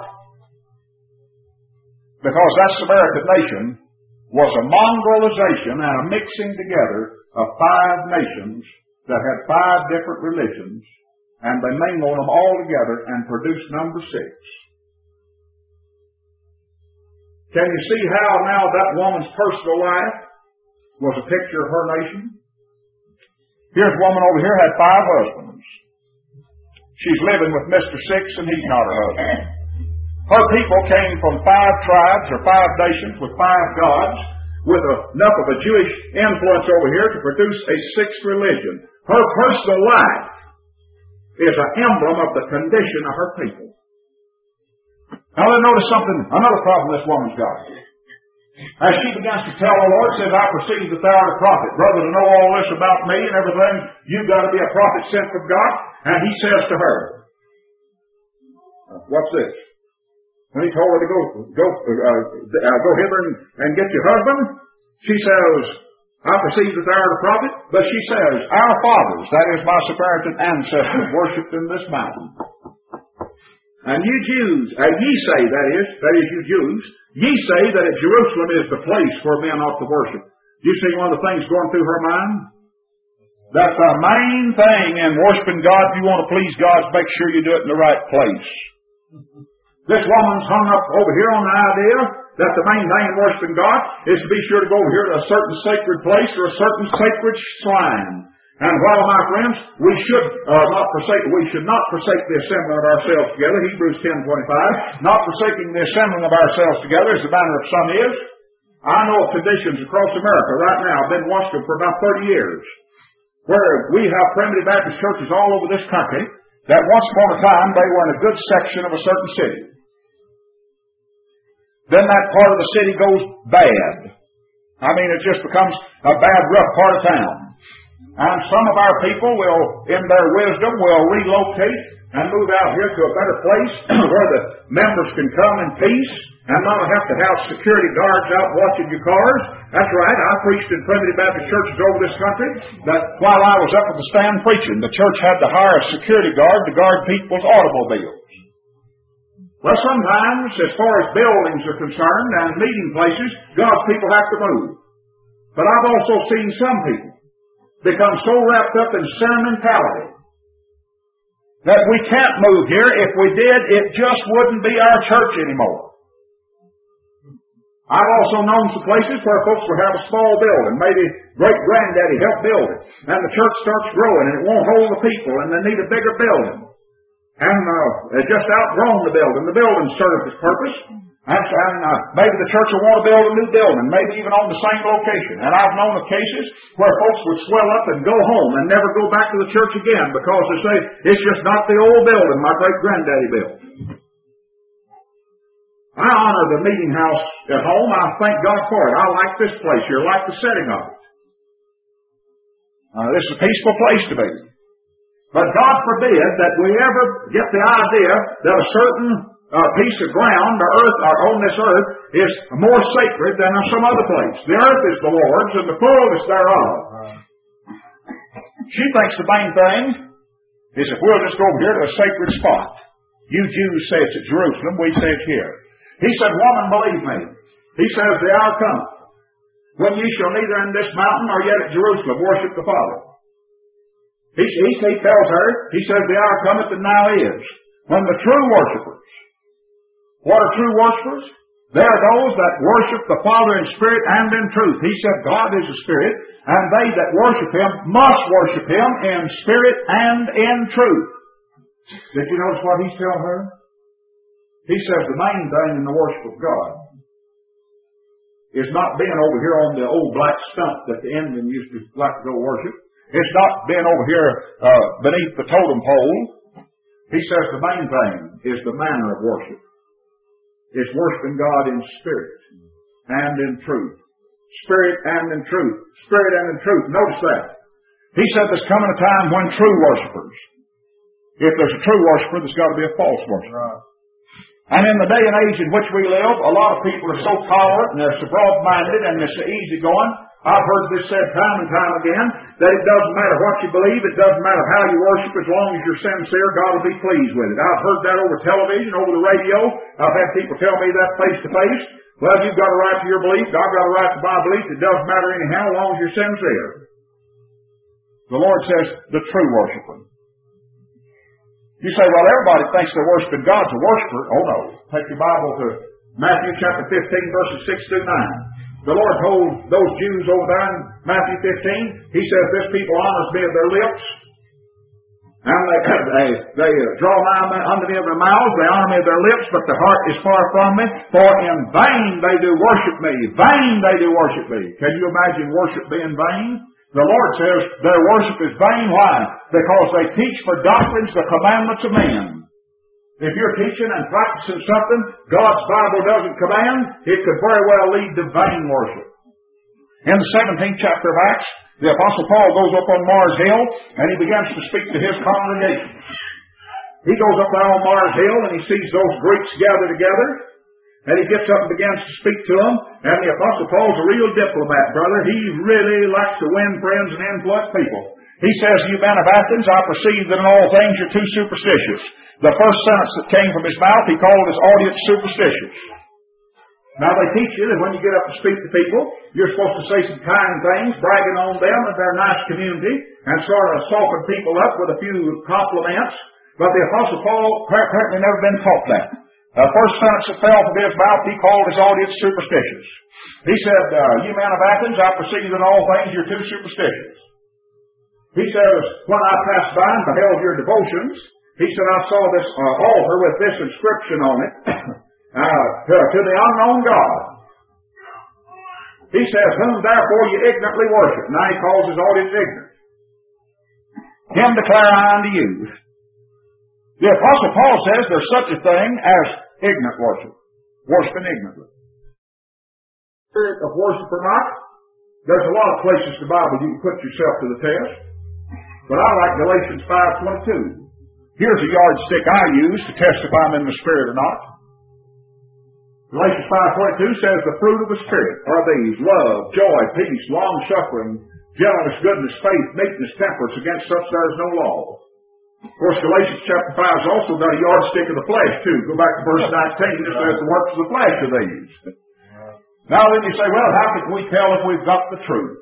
Because that Samaritan nation was a mongrelization and a mixing together of five nations that had five different religions, and they mingled them all together and produced number six. Can you see how now that woman's personal life was a picture of her nation? Here's a woman over here had five husbands. She's living with Mister Six and he's not her husband. Her people came from five tribes or five nations with five gods, with enough of a Jewish influence over here to produce a sixth religion. Her personal life is an emblem of the condition of her people. Now let's notice something, another problem this woman's got. As she begins to tell the Lord, says, I perceive that thou art a prophet. Brother, to know all this about me and everything, you've got to be a prophet sent from God. And he says to her, what's this? when he told her to go go uh, uh, go hither and, and get your husband, she says, I perceive that thou art a prophet, but she says, our fathers, that is my Samaritan ancestors, worshipped in this mountain. And you Jews, uh, ye say, that is, that is you Jews, ye say that at Jerusalem is the place where men ought to worship. Do you see one of the things going through her mind? That the main thing in worshiping God, if you want to please God, is make sure you do it in the right place. This woman's hung up over here on the idea that the main thing in worshiping God is to be sure to go over here to a certain sacred place or a certain sacred shrine. And while, my friends, we should uh, not forsake, we should not forsake the assembling of ourselves together, Hebrews ten twenty-five, not forsaking the assembling of ourselves together as the manner of some is. I know of conditions across America right now, I've been watching them for about thirty years, where we have primitive Baptist churches all over this country that once upon a time they were in a good section of a certain city. Then that part of the city goes bad. I mean, it just becomes a bad, rough part of town. And some of our people will, in their wisdom, will relocate and move out here to a better place where the members can come in peace and not have to have security guards out watching your cars. That's right. I preached in primitive Baptist churches over this country that while I was up at the stand preaching, the church had to hire a security guard to guard people's automobiles. Well, sometimes, as far as buildings are concerned and meeting places, God's people have to move. But I've also seen some people become so wrapped up in sentimentality that we can't move here. If we did, it just wouldn't be our church anymore. I've also known some places where folks will have a small building. Maybe great-granddaddy helped build it. And the church starts growing and it won't hold the people and they need a bigger building. And uh, it just outgrown the building. The building served its purpose. And, and uh, maybe the church will want to build a new building, maybe even on the same location. And I've known of cases where folks would swell up and go home and never go back to the church again because they say, it's just not the old building my great-granddaddy built. I honor the meeting house at home. I thank God for it. I like this place here. I like the setting of it. Uh, this is a peaceful place to be. But God forbid that we ever get the idea that a certain uh, piece of ground or earth or on this earth is more sacred than some other place. The earth is the Lord's and the fullness thereof. She thinks the main thing is if we'll just go over here to a sacred spot. You Jews say it's at Jerusalem, we say it's here. He said, woman, believe me. He says, the hour cometh when ye shall neither in this mountain nor yet at Jerusalem worship the Father. He, he, he tells her, he says, the hour cometh and now is, when the true worshipers, what are true worshipers? They are those that worship the Father in spirit and in truth. He said God is a spirit, and they that worship Him must worship Him in spirit and in truth. Did you notice what He's telling her? He says the main thing in the worship of God is not being over here on the old black stump that the Indian used to like to go worship. It's not being over here uh, beneath the totem pole. He says the main thing is the manner of worship. It's worshiping God in spirit and in truth. Spirit and in truth. Spirit and in truth. Notice that. He said there's coming a time when true worshipers, if there's a true worshiper, there's got to be a false worshiper. Right. And in the day and age in which we live, a lot of people are so tolerant and they're so broad-minded and they're so easygoing. I've heard this said time and time again, that it doesn't matter what you believe, it doesn't matter how you worship, as long as you're sincere, God will be pleased with it. I've heard that over television, over the radio. I've had people tell me that face to face. Well, you've got a right to your belief, I've got a right to my belief, it doesn't matter anyhow, as long as you're sincere. The Lord says, the true worshiper. You say, well, everybody thinks they're worshiping God's a worshiper. Oh no. Take your Bible to Matthew chapter fifteen, verses six through nine. The Lord told those Jews over there in Matthew fifteen, He says, this people honors me of their lips, and they, they, they draw nigh unto me of their mouths, they honor me of their lips, but their heart is far from me, for in vain they do worship me. Vain they do worship me. Can you imagine worship being vain? The Lord says their worship is vain. Why? Because they teach for doctrines the commandments of men. If you're teaching and practicing something God's Bible doesn't command, it could very well lead to vain worship. In the seventeenth chapter of Acts, the Apostle Paul goes up on Mars Hill and he begins to speak to his congregation. He goes up there on Mars Hill and he sees those Greeks gathered together. And he gets up and begins to speak to them. And the Apostle Paul's a real diplomat, brother. He really likes to win friends and influence people. He says, you men of Athens, I perceive that in all things you're too superstitious. The first sentence that came from his mouth, he called his audience superstitious. Now they teach you that when you get up to speak to people, you're supposed to say some kind things, bragging on them and their nice community, and sort of soften people up with a few compliments. But the Apostle Paul apparently never been taught that. The first sentence that fell from his mouth, he called his audience superstitious. He said, uh, you men of Athens, I perceive in all things you're too superstitious. He says, when I passed by and beheld your devotions, he said, I saw this uh, altar with this inscription on it, uh, to, to the unknown God. He says, whom therefore you ignorantly worship. Now he calls his audience ignorant. Him declare I unto you. The Apostle Paul says there's such a thing as ignorant worship. Worshiping ignorantly. Spirit of worship or not, there's a lot of places in the Bible you can put yourself to the test. But I like Galatians five twenty-two. Here's a yardstick I use to test if I'm in the Spirit or not. Galatians five twenty-two says the fruit of the Spirit are these: love, joy, peace, long-suffering, gentleness, goodness, faith, meekness, temperance. Against such there is no law. Of course, Galatians chapter five has also got a yardstick of the flesh, too. Go back to verse nineteen. It says the works of the flesh are these. Now then you say, well, how can we tell if we've got the truth?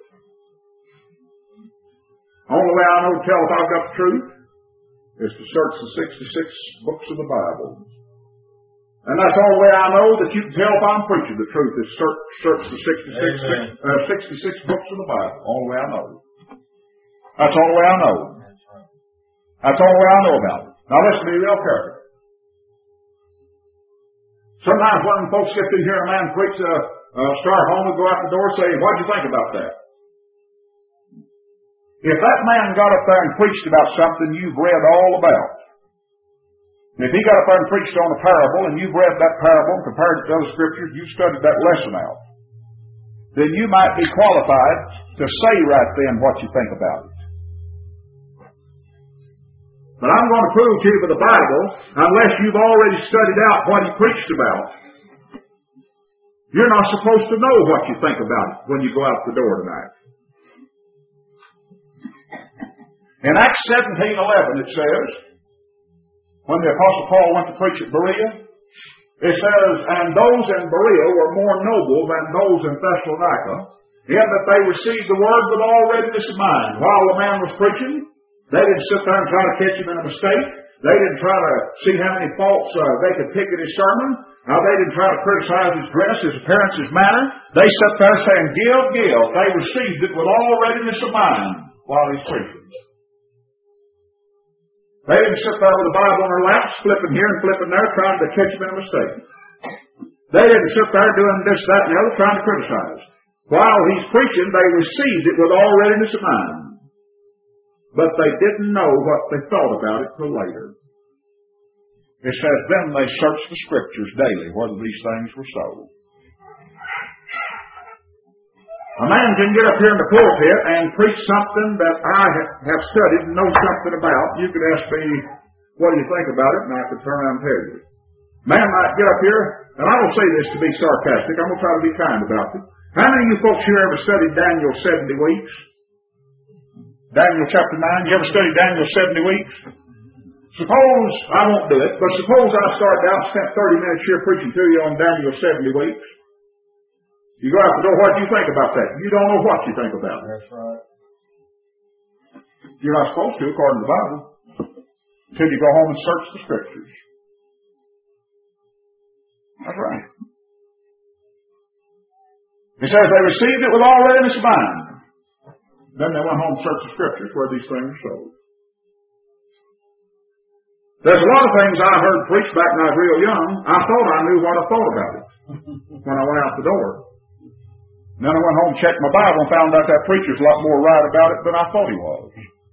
Only way I know to tell if I've got the truth is to search the sixty-six books of the Bible. And that's the only way I know that you can tell if I'm preaching the truth is search, search the sixty-six, uh, sixty-six books of the Bible. Only way I know. That's the only way I know. That's the only way I know about it. Now listen to me real careful. Sometimes when folks get through here and a man preach a, a start home and go out the door and say, what'd you think about that? If that man got up there and preached about something you've read all about, if he got up there and preached on a parable and you've read that parable and compared it to other scriptures, you've studied that lesson out, then you might be qualified to say right then what you think about it. But I'm going to prove to you by the Bible, unless you've already studied out what he preached about, you're not supposed to know what you think about it when you go out the door tonight. In Acts seventeen eleven it says, when the Apostle Paul went to preach at Berea, it says, and those in Berea were more noble than those in Thessalonica, in that they received the word with all readiness of mind. While the man was preaching, they didn't sit there and try to catch him in a mistake. They didn't try to see how many faults uh, they could pick in his sermon. Now, they didn't try to criticize his dress, his appearance, his manner. They sat there saying, give, give. They received it with all readiness of mind while he's preaching. They didn't sit there with the Bible on their laps, flipping here and flipping there, trying to catch him in a mistake. They didn't sit there doing this, that, and the other, trying to criticize. While he's preaching, they received it with all readiness of mind. But they didn't know what they thought about it till later. It says, then they searched the Scriptures daily, whether these things were so. A man can get up here in the pulpit and preach something that I have studied and know something about. You could ask me, what do you think about it? And I could turn around and tell you. Man might get up here, and I don't say this to be sarcastic. I'm going to try to be kind about it. How many of you folks here ever studied Daniel seventy weeks? Daniel chapter nine. You ever studied Daniel seventy weeks? Suppose, I won't do it, but suppose I started out and spent thirty minutes here preaching to you on Daniel seventy weeks. You go out the door, what do you think about that? You don't know what you think about it. That's right. You're not supposed to, according to the Bible, until you go home and search the Scriptures. That's right. It says they received it with all readiness of mind. Then they went home and searched the Scriptures where these things are sold. There's a lot of things I heard preached back when I was real young. I thought I knew what I thought about it when I went out the door. And then I went home and checked my Bible and found out that preacher's a lot more right about it than I thought he was.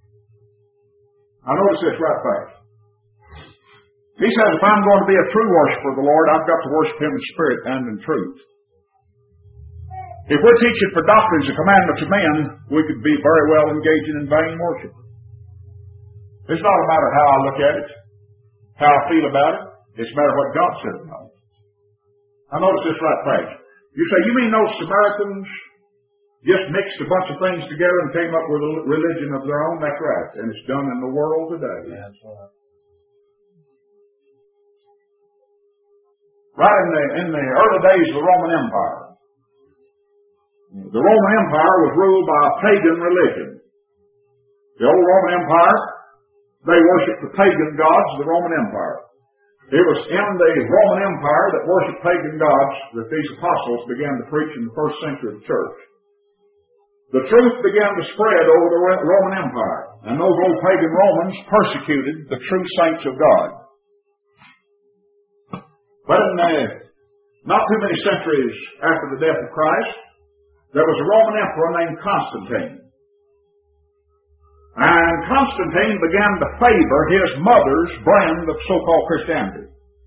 I noticed this right fast. He says if I'm going to be a true worshiper of the Lord, I've got to worship Him in spirit and in truth. If we're teaching for doctrines and commandments of men, we could be very well engaging in vain worship. It's not a matter how I look at it. how I feel about it. It's a matter of what God said about it. Now notice this right phrase. You say, you mean those Samaritans just mixed a bunch of things together and came up with a religion of their own? That's right. And it's done in the world today. That's right. Right in the, in the early days of the Roman Empire. The Roman Empire was ruled by a pagan religion. The old Roman Empire, they worshipped the pagan gods of the Roman Empire. It was in the Roman Empire that worshipped pagan gods that these apostles began to preach in the first century of the church. The truth began to spread over the Roman Empire, and those old pagan Romans persecuted the true saints of God. But in the, not too many centuries after the death of Christ, there was a Roman emperor named Constantine. And Constantine began to favor his mother's brand of so-called Christianity.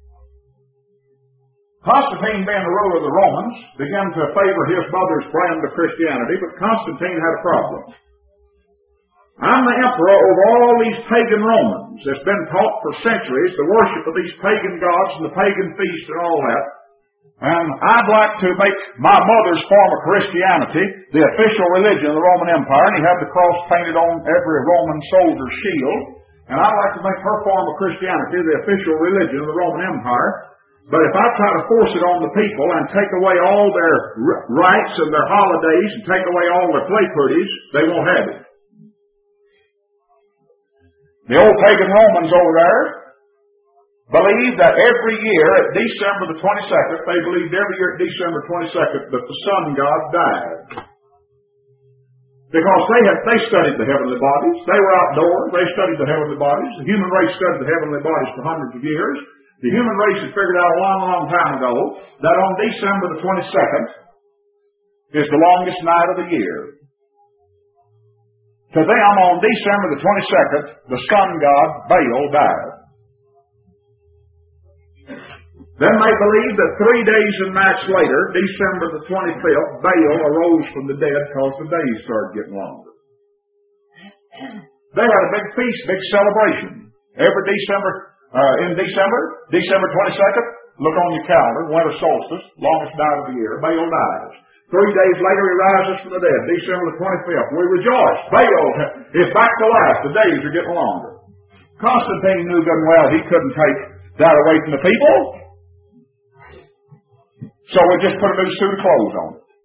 Constantine, being the ruler of the Romans, began to favor his mother's brand of Christianity, but Constantine had a problem. I'm the emperor over all these pagan Romans. It's been taught for centuries the worship of these pagan gods and the pagan feasts and all that. And I'd like to make my mother's form of Christianity the official religion of the Roman Empire. And he had the cross painted on every Roman soldier's shield. And I'd like to make her form of Christianity the official religion of the Roman Empire. But if I try to force it on the people and take away all their rights and their holidays and take away all their play parties, they won't have it. The old pagan Romans over there believed that every year at December the twenty-second, they believed every year at December twenty-second that the sun god died. Because they had, they studied the heavenly bodies. They were outdoors. They studied the heavenly bodies. The human race studied the heavenly bodies for hundreds of years. The human race had figured out a long, long time ago that on December the twenty-second is the longest night of the year. To them, on December the twenty-second, the sun god Baal died. Then they believed that three days and nights later, December the twenty-fifth, Baal arose from the dead because the days started getting longer. They had a big feast, big celebration. Every December, uh, in December, December twenty-second, look on your calendar, winter solstice, longest night of the year, Baal dies. Three days later, he rises from the dead, December the twenty-fifth. We rejoice. Baal is back to life. The days are getting longer. Constantine knew good and well he couldn't take that away from the people. So we just put a new suit of clothes on it.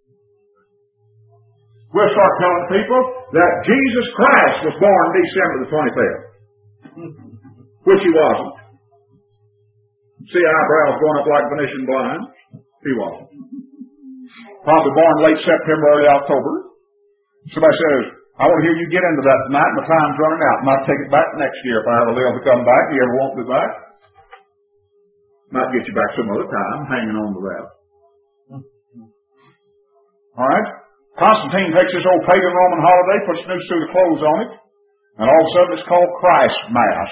We'll start telling people that Jesus Christ was born December the twenty-fifth. Which he wasn't. See eyebrows going up like Venetian blinds? He wasn't. Probably born late September, early October. Somebody says, I want to hear you get into that tonight. My time's running out. Might take it back next year if I ever live to come back. You ever won't be back? Might get you back some other time, hanging on to that. All right? Constantine takes this old pagan Roman holiday, puts a new suit of clothes on it, and all of a sudden it's called Christ Mass.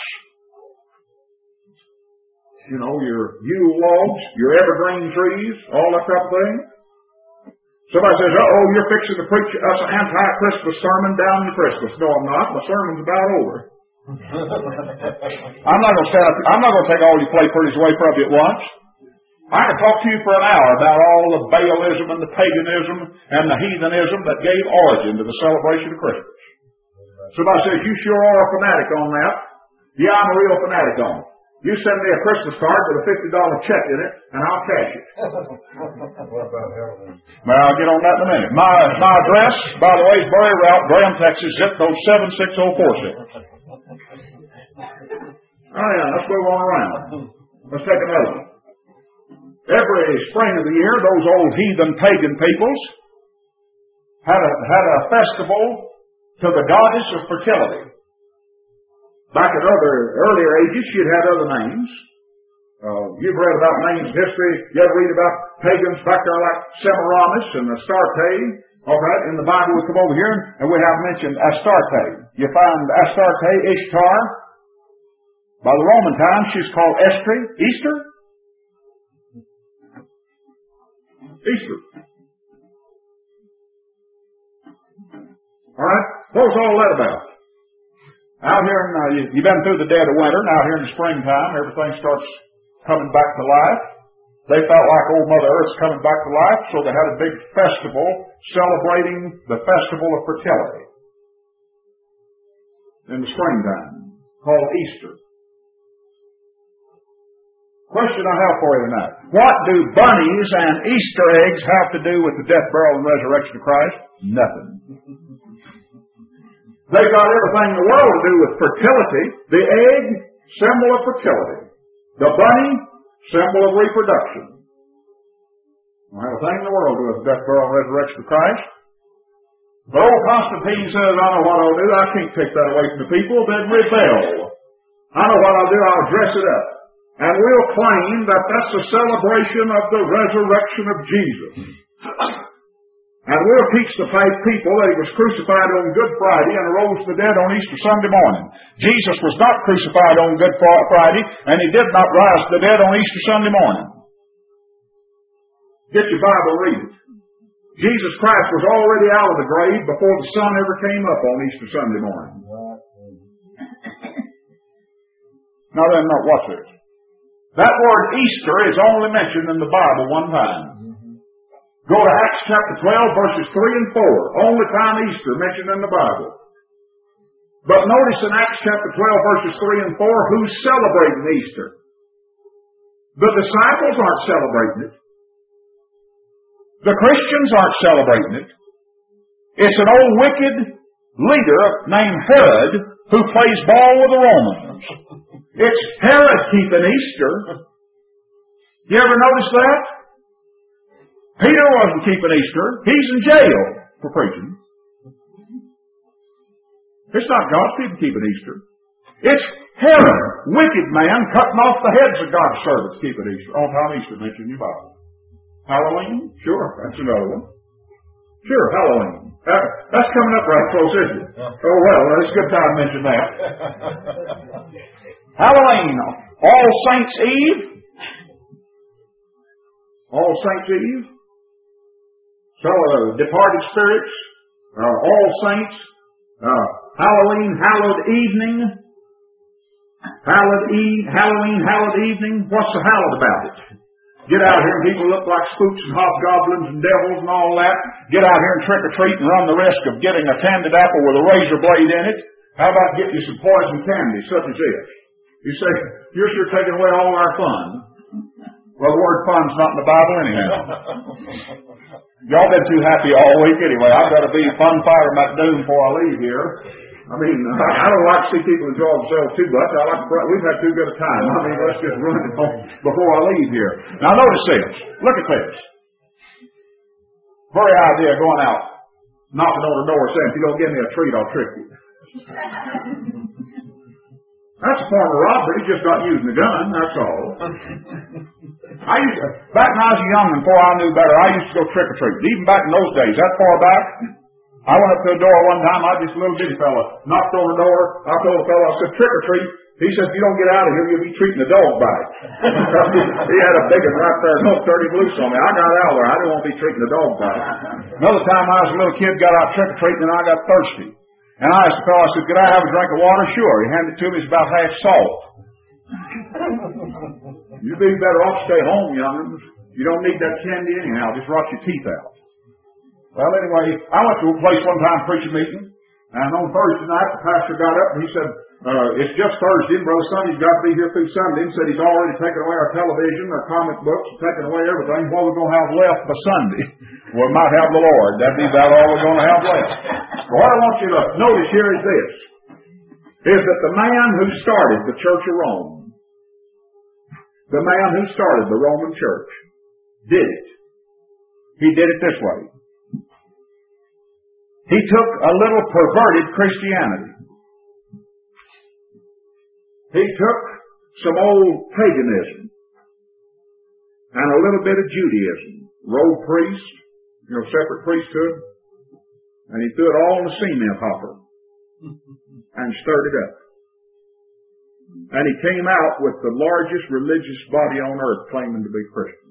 You know, your Yule logs, your evergreen trees, all that type of thing. Somebody says, uh-oh, you're fixing to preach us an anti-Christmas sermon down to Christmas. No, I'm not. My sermon's about over. I'm not going to stand up. I'm not going to take all your play pretties away from you at once. I can talk to you for an hour about all the Baalism and the paganism and the heathenism that gave origin to the celebration of Christmas. Somebody says, you sure are a fanatic on that. Yeah, I'm a real fanatic on it. You send me a Christmas card with a fifty dollar check in it, and I'll cash it. What about Halloween? Well, I'll get on that in a minute. My my address, by the way, is Burry Route, Graham, Texas, zip code seven six zero four six. Oh yeah, let's move on around. Let's take another one. Every spring of the year, those old heathen pagan peoples had a had a festival to the goddess of fertility. Back in other earlier ages, she had had other names. Uh, you've read about names in history. You ever read about pagans back there like Semiramis and Astarte? All right, in the Bible we come over here and we have mentioned Astarte. You find Astarte, Ishtar. By the Roman time, she's called Estri, Easter. Easter. All right, what was all that about? Out here, in, uh, you, you've been through the dead of winter, and out here in the springtime, everything starts coming back to life. They felt like old Mother Earth's coming back to life, so they had a big festival celebrating the festival of fertility in the springtime, called Easter. Question I have for you tonight. What do bunnies and Easter eggs have to do with the death, burial, and resurrection of Christ? Nothing. They got everything in the world to do with fertility. The egg, symbol of fertility. The bunny, symbol of reproduction. Don't have a thing in the world to do with the death, burial, and resurrection of Christ. But old Constantine says, I know what I'll do. I can't take that away from the people. They'd rebel. I know what I'll do. I'll dress it up. And we'll claim that that's a celebration of the resurrection of Jesus. And we'll teach the people that he was crucified on Good Friday and arose from the dead on Easter Sunday morning. Jesus was not crucified on Good Friday, and he did not rise from the dead on Easter Sunday morning. Get your Bible, read it. Jesus Christ was already out of the grave before the sun ever came up on Easter Sunday morning. Now then, watch this. That word Easter is only mentioned in the Bible one time. Go to Acts chapter twelve, verses three and four. Only time Easter mentioned in the Bible. But notice in Acts chapter twelve, verses three and four, who's celebrating Easter? The disciples aren't celebrating it. The Christians aren't celebrating it. It's an old wicked leader named Herod who plays ball with the Romans. It's Herod keeping Easter. You ever notice that? Peter wasn't keeping Easter. He's in jail for preaching. It's not God's people keeping Easter. It's Herod, wicked man, cutting off the heads of God's servants keeping Easter. On time Easter mentioned in your Bible. Halloween? Sure, that's another one. Sure, Halloween. That, that's coming up right close, isn't it? Oh, well, it's a good time to mention that. Halloween, All Saints' Eve. All Saints' Eve. So, uh, departed spirits, uh, All Saints, uh, Halloween, hallowed evening. Hallowed eve, Halloween, hallowed evening. What's so hallowed about it? Get out here and people look like spooks and hobgoblins and devils and all that. Get out here and trick or treat and run the risk of getting a candied apple with a razor blade in it. How about getting you some poison candy such as this? You say, you're sure taking away all our fun. Well, the word fun's not in the Bible anyhow. Y'all been too happy all week anyway. I've got to be fun fire at doom before I leave here. I mean, I don't like to see people enjoy themselves too much. I like to, we've had too good a time. I mean, let's just run it home before I leave here. Now notice this. Look at this. Very idea of going out, knocking on the door saying, if you don't give me a treat, I'll trick you. That's a form of robbery. He just got using a gun, that's all. I used to, back when I was young and before I knew better, I used to go trick-or-treating. Even back in those days, that far back, I went up to the door one time, I was just a little bitty fella, knocked on the door, I told the fellow, I said, trick-or-treat. He said, if you don't get out of here, you'll be treating a dog bite. He had a big one right there, no thirty loose on me. I got out there, I didn't want to be treating a dog bite. Another time I was a little kid, got out trick-or-treating, and I got thirsty. And I asked the fellow, I said, could I have a drink of water? Sure. He handed it to me, it's about half salt. You'd be better off stay home, young'uns. You don't need that candy anyhow, just rot your teeth out. Well, anyway, I went to a place one time preaching meeting, and on Thursday night, the pastor got up and he said, uh, it's just Thursday, and Brother Sunday's got to be here through Sunday. He said he's already taken away our television, our comic books, taken away everything. What are we going to have left by Sunday? We might have the Lord. That'd be about all we're going to have left. But what I want you to notice here is this, is that the man who started the Church of Rome, the man who started the Roman Church, did it. He did it this way. He took a little perverted Christianity. He took some old paganism and a little bit of Judaism, robe priest, you know, separate priesthood, and he threw it all in a cement hopper and stirred it up. And he came out with the largest religious body on earth claiming to be Christian.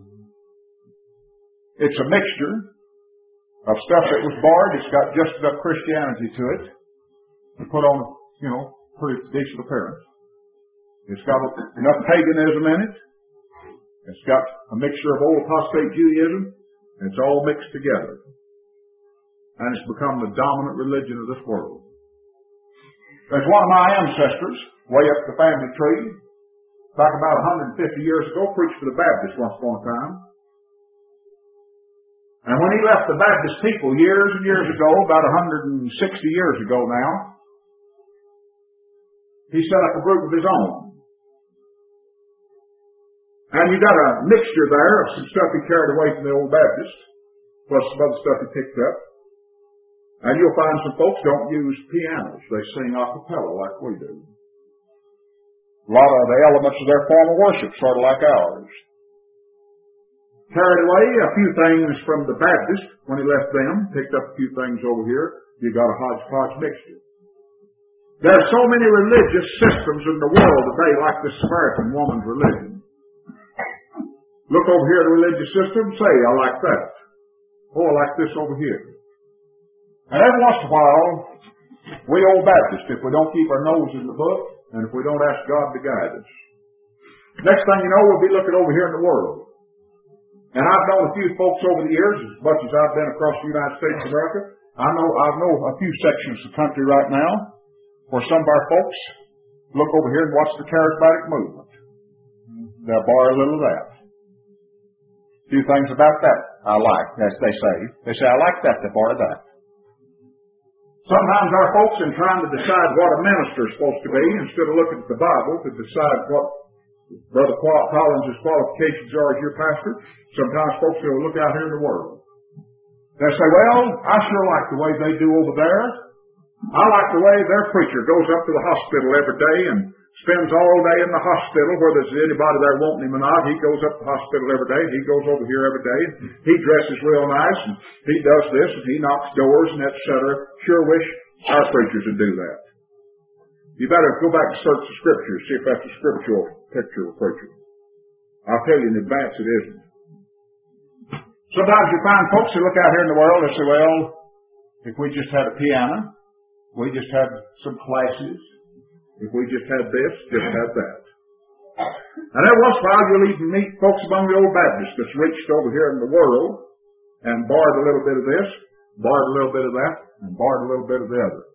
It's a mixture of stuff that was borrowed. It's got just enough Christianity to it. You put on you know, pretty decent appearance. It's got enough paganism in it. It's got a mixture of old apostate Judaism. And it's all mixed together. And it's become the dominant religion of this world. There's one of my ancestors, way up the family tree, back about one hundred fifty years ago, preached for the Baptists once upon a time. And when he left the Baptist people years and years ago, about one hundred sixty years ago now, he set up a group of his own. And you got a mixture there of some stuff he carried away from the old Baptist, plus some other stuff he picked up. And you'll find some folks don't use pianos. They sing a cappella like we do. A lot of the elements of their form of worship sort of like ours. Carried away a few things from the Baptist when he left them, picked up a few things over here. You got a hodgepodge mixture. There are so many religious systems in the world today like the Samaritan woman's religion. Look over here at the religious system, say, I like that. Oh, I like this over here. And every once in a while, we old Baptists, if we don't keep our nose in the book, and if we don't ask God to guide us, next thing you know, we'll be looking over here in the world. And I've known a few folks over the years, as much as I've been across the United States of America, I know I know a few sections of the country right now where some of our folks look over here and watch the charismatic movement. They'll borrow a little of that. A few things about that I like, as they say. They say, I like that, they borrow that. Sometimes our folks, in trying to decide what a minister is supposed to be, instead of looking at the Bible to decide what Brother Collins' qualifications are as your pastor, sometimes folks will look out here in the world. They say, well, I sure like the way they do over there. I like the way their preacher goes up to the hospital every day and spends all day in the hospital where there's anybody there wanting him or not. He goes up to the hospital every day. He goes over here every day. He dresses real nice and he does this and he knocks doors and et cetera. Sure wish our preachers would do that. You better go back and search the scriptures, see if that's a scriptural picture of a preacher. I'll tell you in advance it isn't. Sometimes you find folks who look out here in the world and say, well, if we just had a piano, we just had some classes, if we just had this, just had that. And every once in a while you'll even meet folks among the old Baptists that's reached over here in the world and borrowed a little bit of this, borrowed a little bit of that, and borrowed a little bit of the other.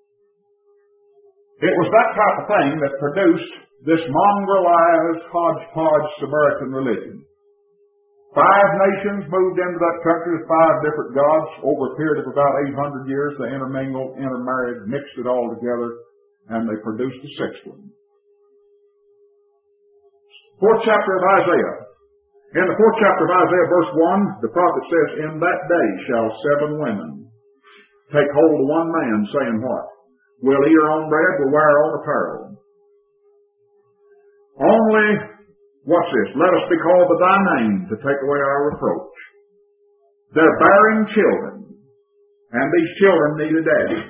It was that type of thing that produced this mongrelized, hodgepodge Samaritan religion. Five nations moved into that country with five different gods. Over a period of about eight hundred years, they intermingled, intermarried, mixed it all together, and they produced a sixth one. Fourth chapter of Isaiah. In the fourth chapter of Isaiah, verse one, the prophet says, in that day shall seven women take hold of one man, saying what? We'll eat our own bread, we'll wear our own apparel. Only, what's this? Let us be called by thy name to take away our reproach. They're bearing children, and these children need a daddy.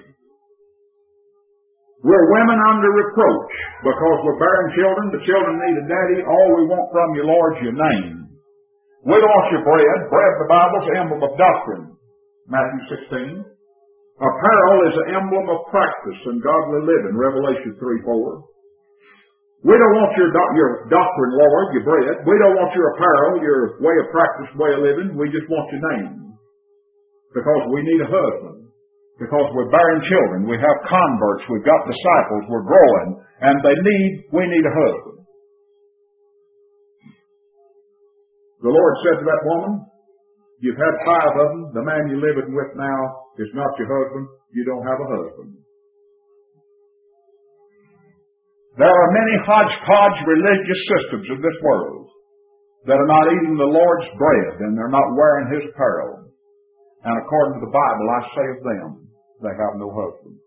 We're women under reproach because we're bearing children. The children need a daddy. All we want from you, Lord, is your name. We don't want your bread. Bread, the Bible's an emblem of doctrine. Matthew sixteen. Apparel is an emblem of practice and godly living. Revelation three four. We don't want your, do- your doctrine, Lord, your bread. We don't want your apparel, your way of practice, way of living. We just want your name. Because we need a husband. Because we're bearing children. We have converts. We've got disciples. We're growing. And they need, we need a husband. The Lord said to that woman, you've had five of them. The man you're living with now is not your husband. You don't have a husband. There are many hodgepodge religious systems in this world that are not eating the Lord's bread and they're not wearing His apparel. And according to the Bible, I say of them, they have no husband.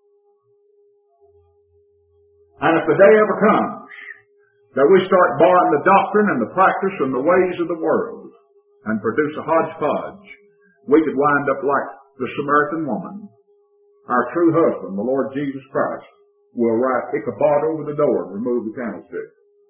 And if the day ever comes that we start borrowing the doctrine and the practice and the ways of the world and produce a hodgepodge, we could wind up like the Samaritan woman. Our true husband, the Lord Jesus Christ, will write Ichabod over the door and remove the candlestick.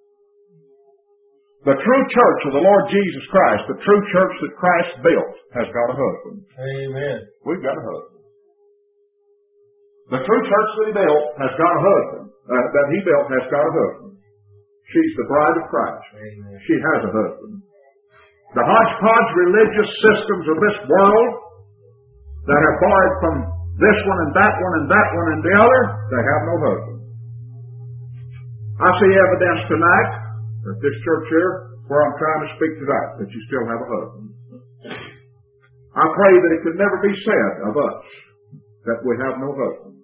The true church of the Lord Jesus Christ, the true church that Christ built, has got a husband. Amen. We've got a husband. The true church that he built has got a husband. Uh, that he built has got a husband. She's the bride of Christ. Amen. She has a husband. The hodgepodge religious systems of this world that have borrowed from this one and that one and that one and the other, they have no husband. I see evidence tonight at this church here where I'm trying to speak to that, that you still have a husband. I pray that it could never be said of us that we have no husband.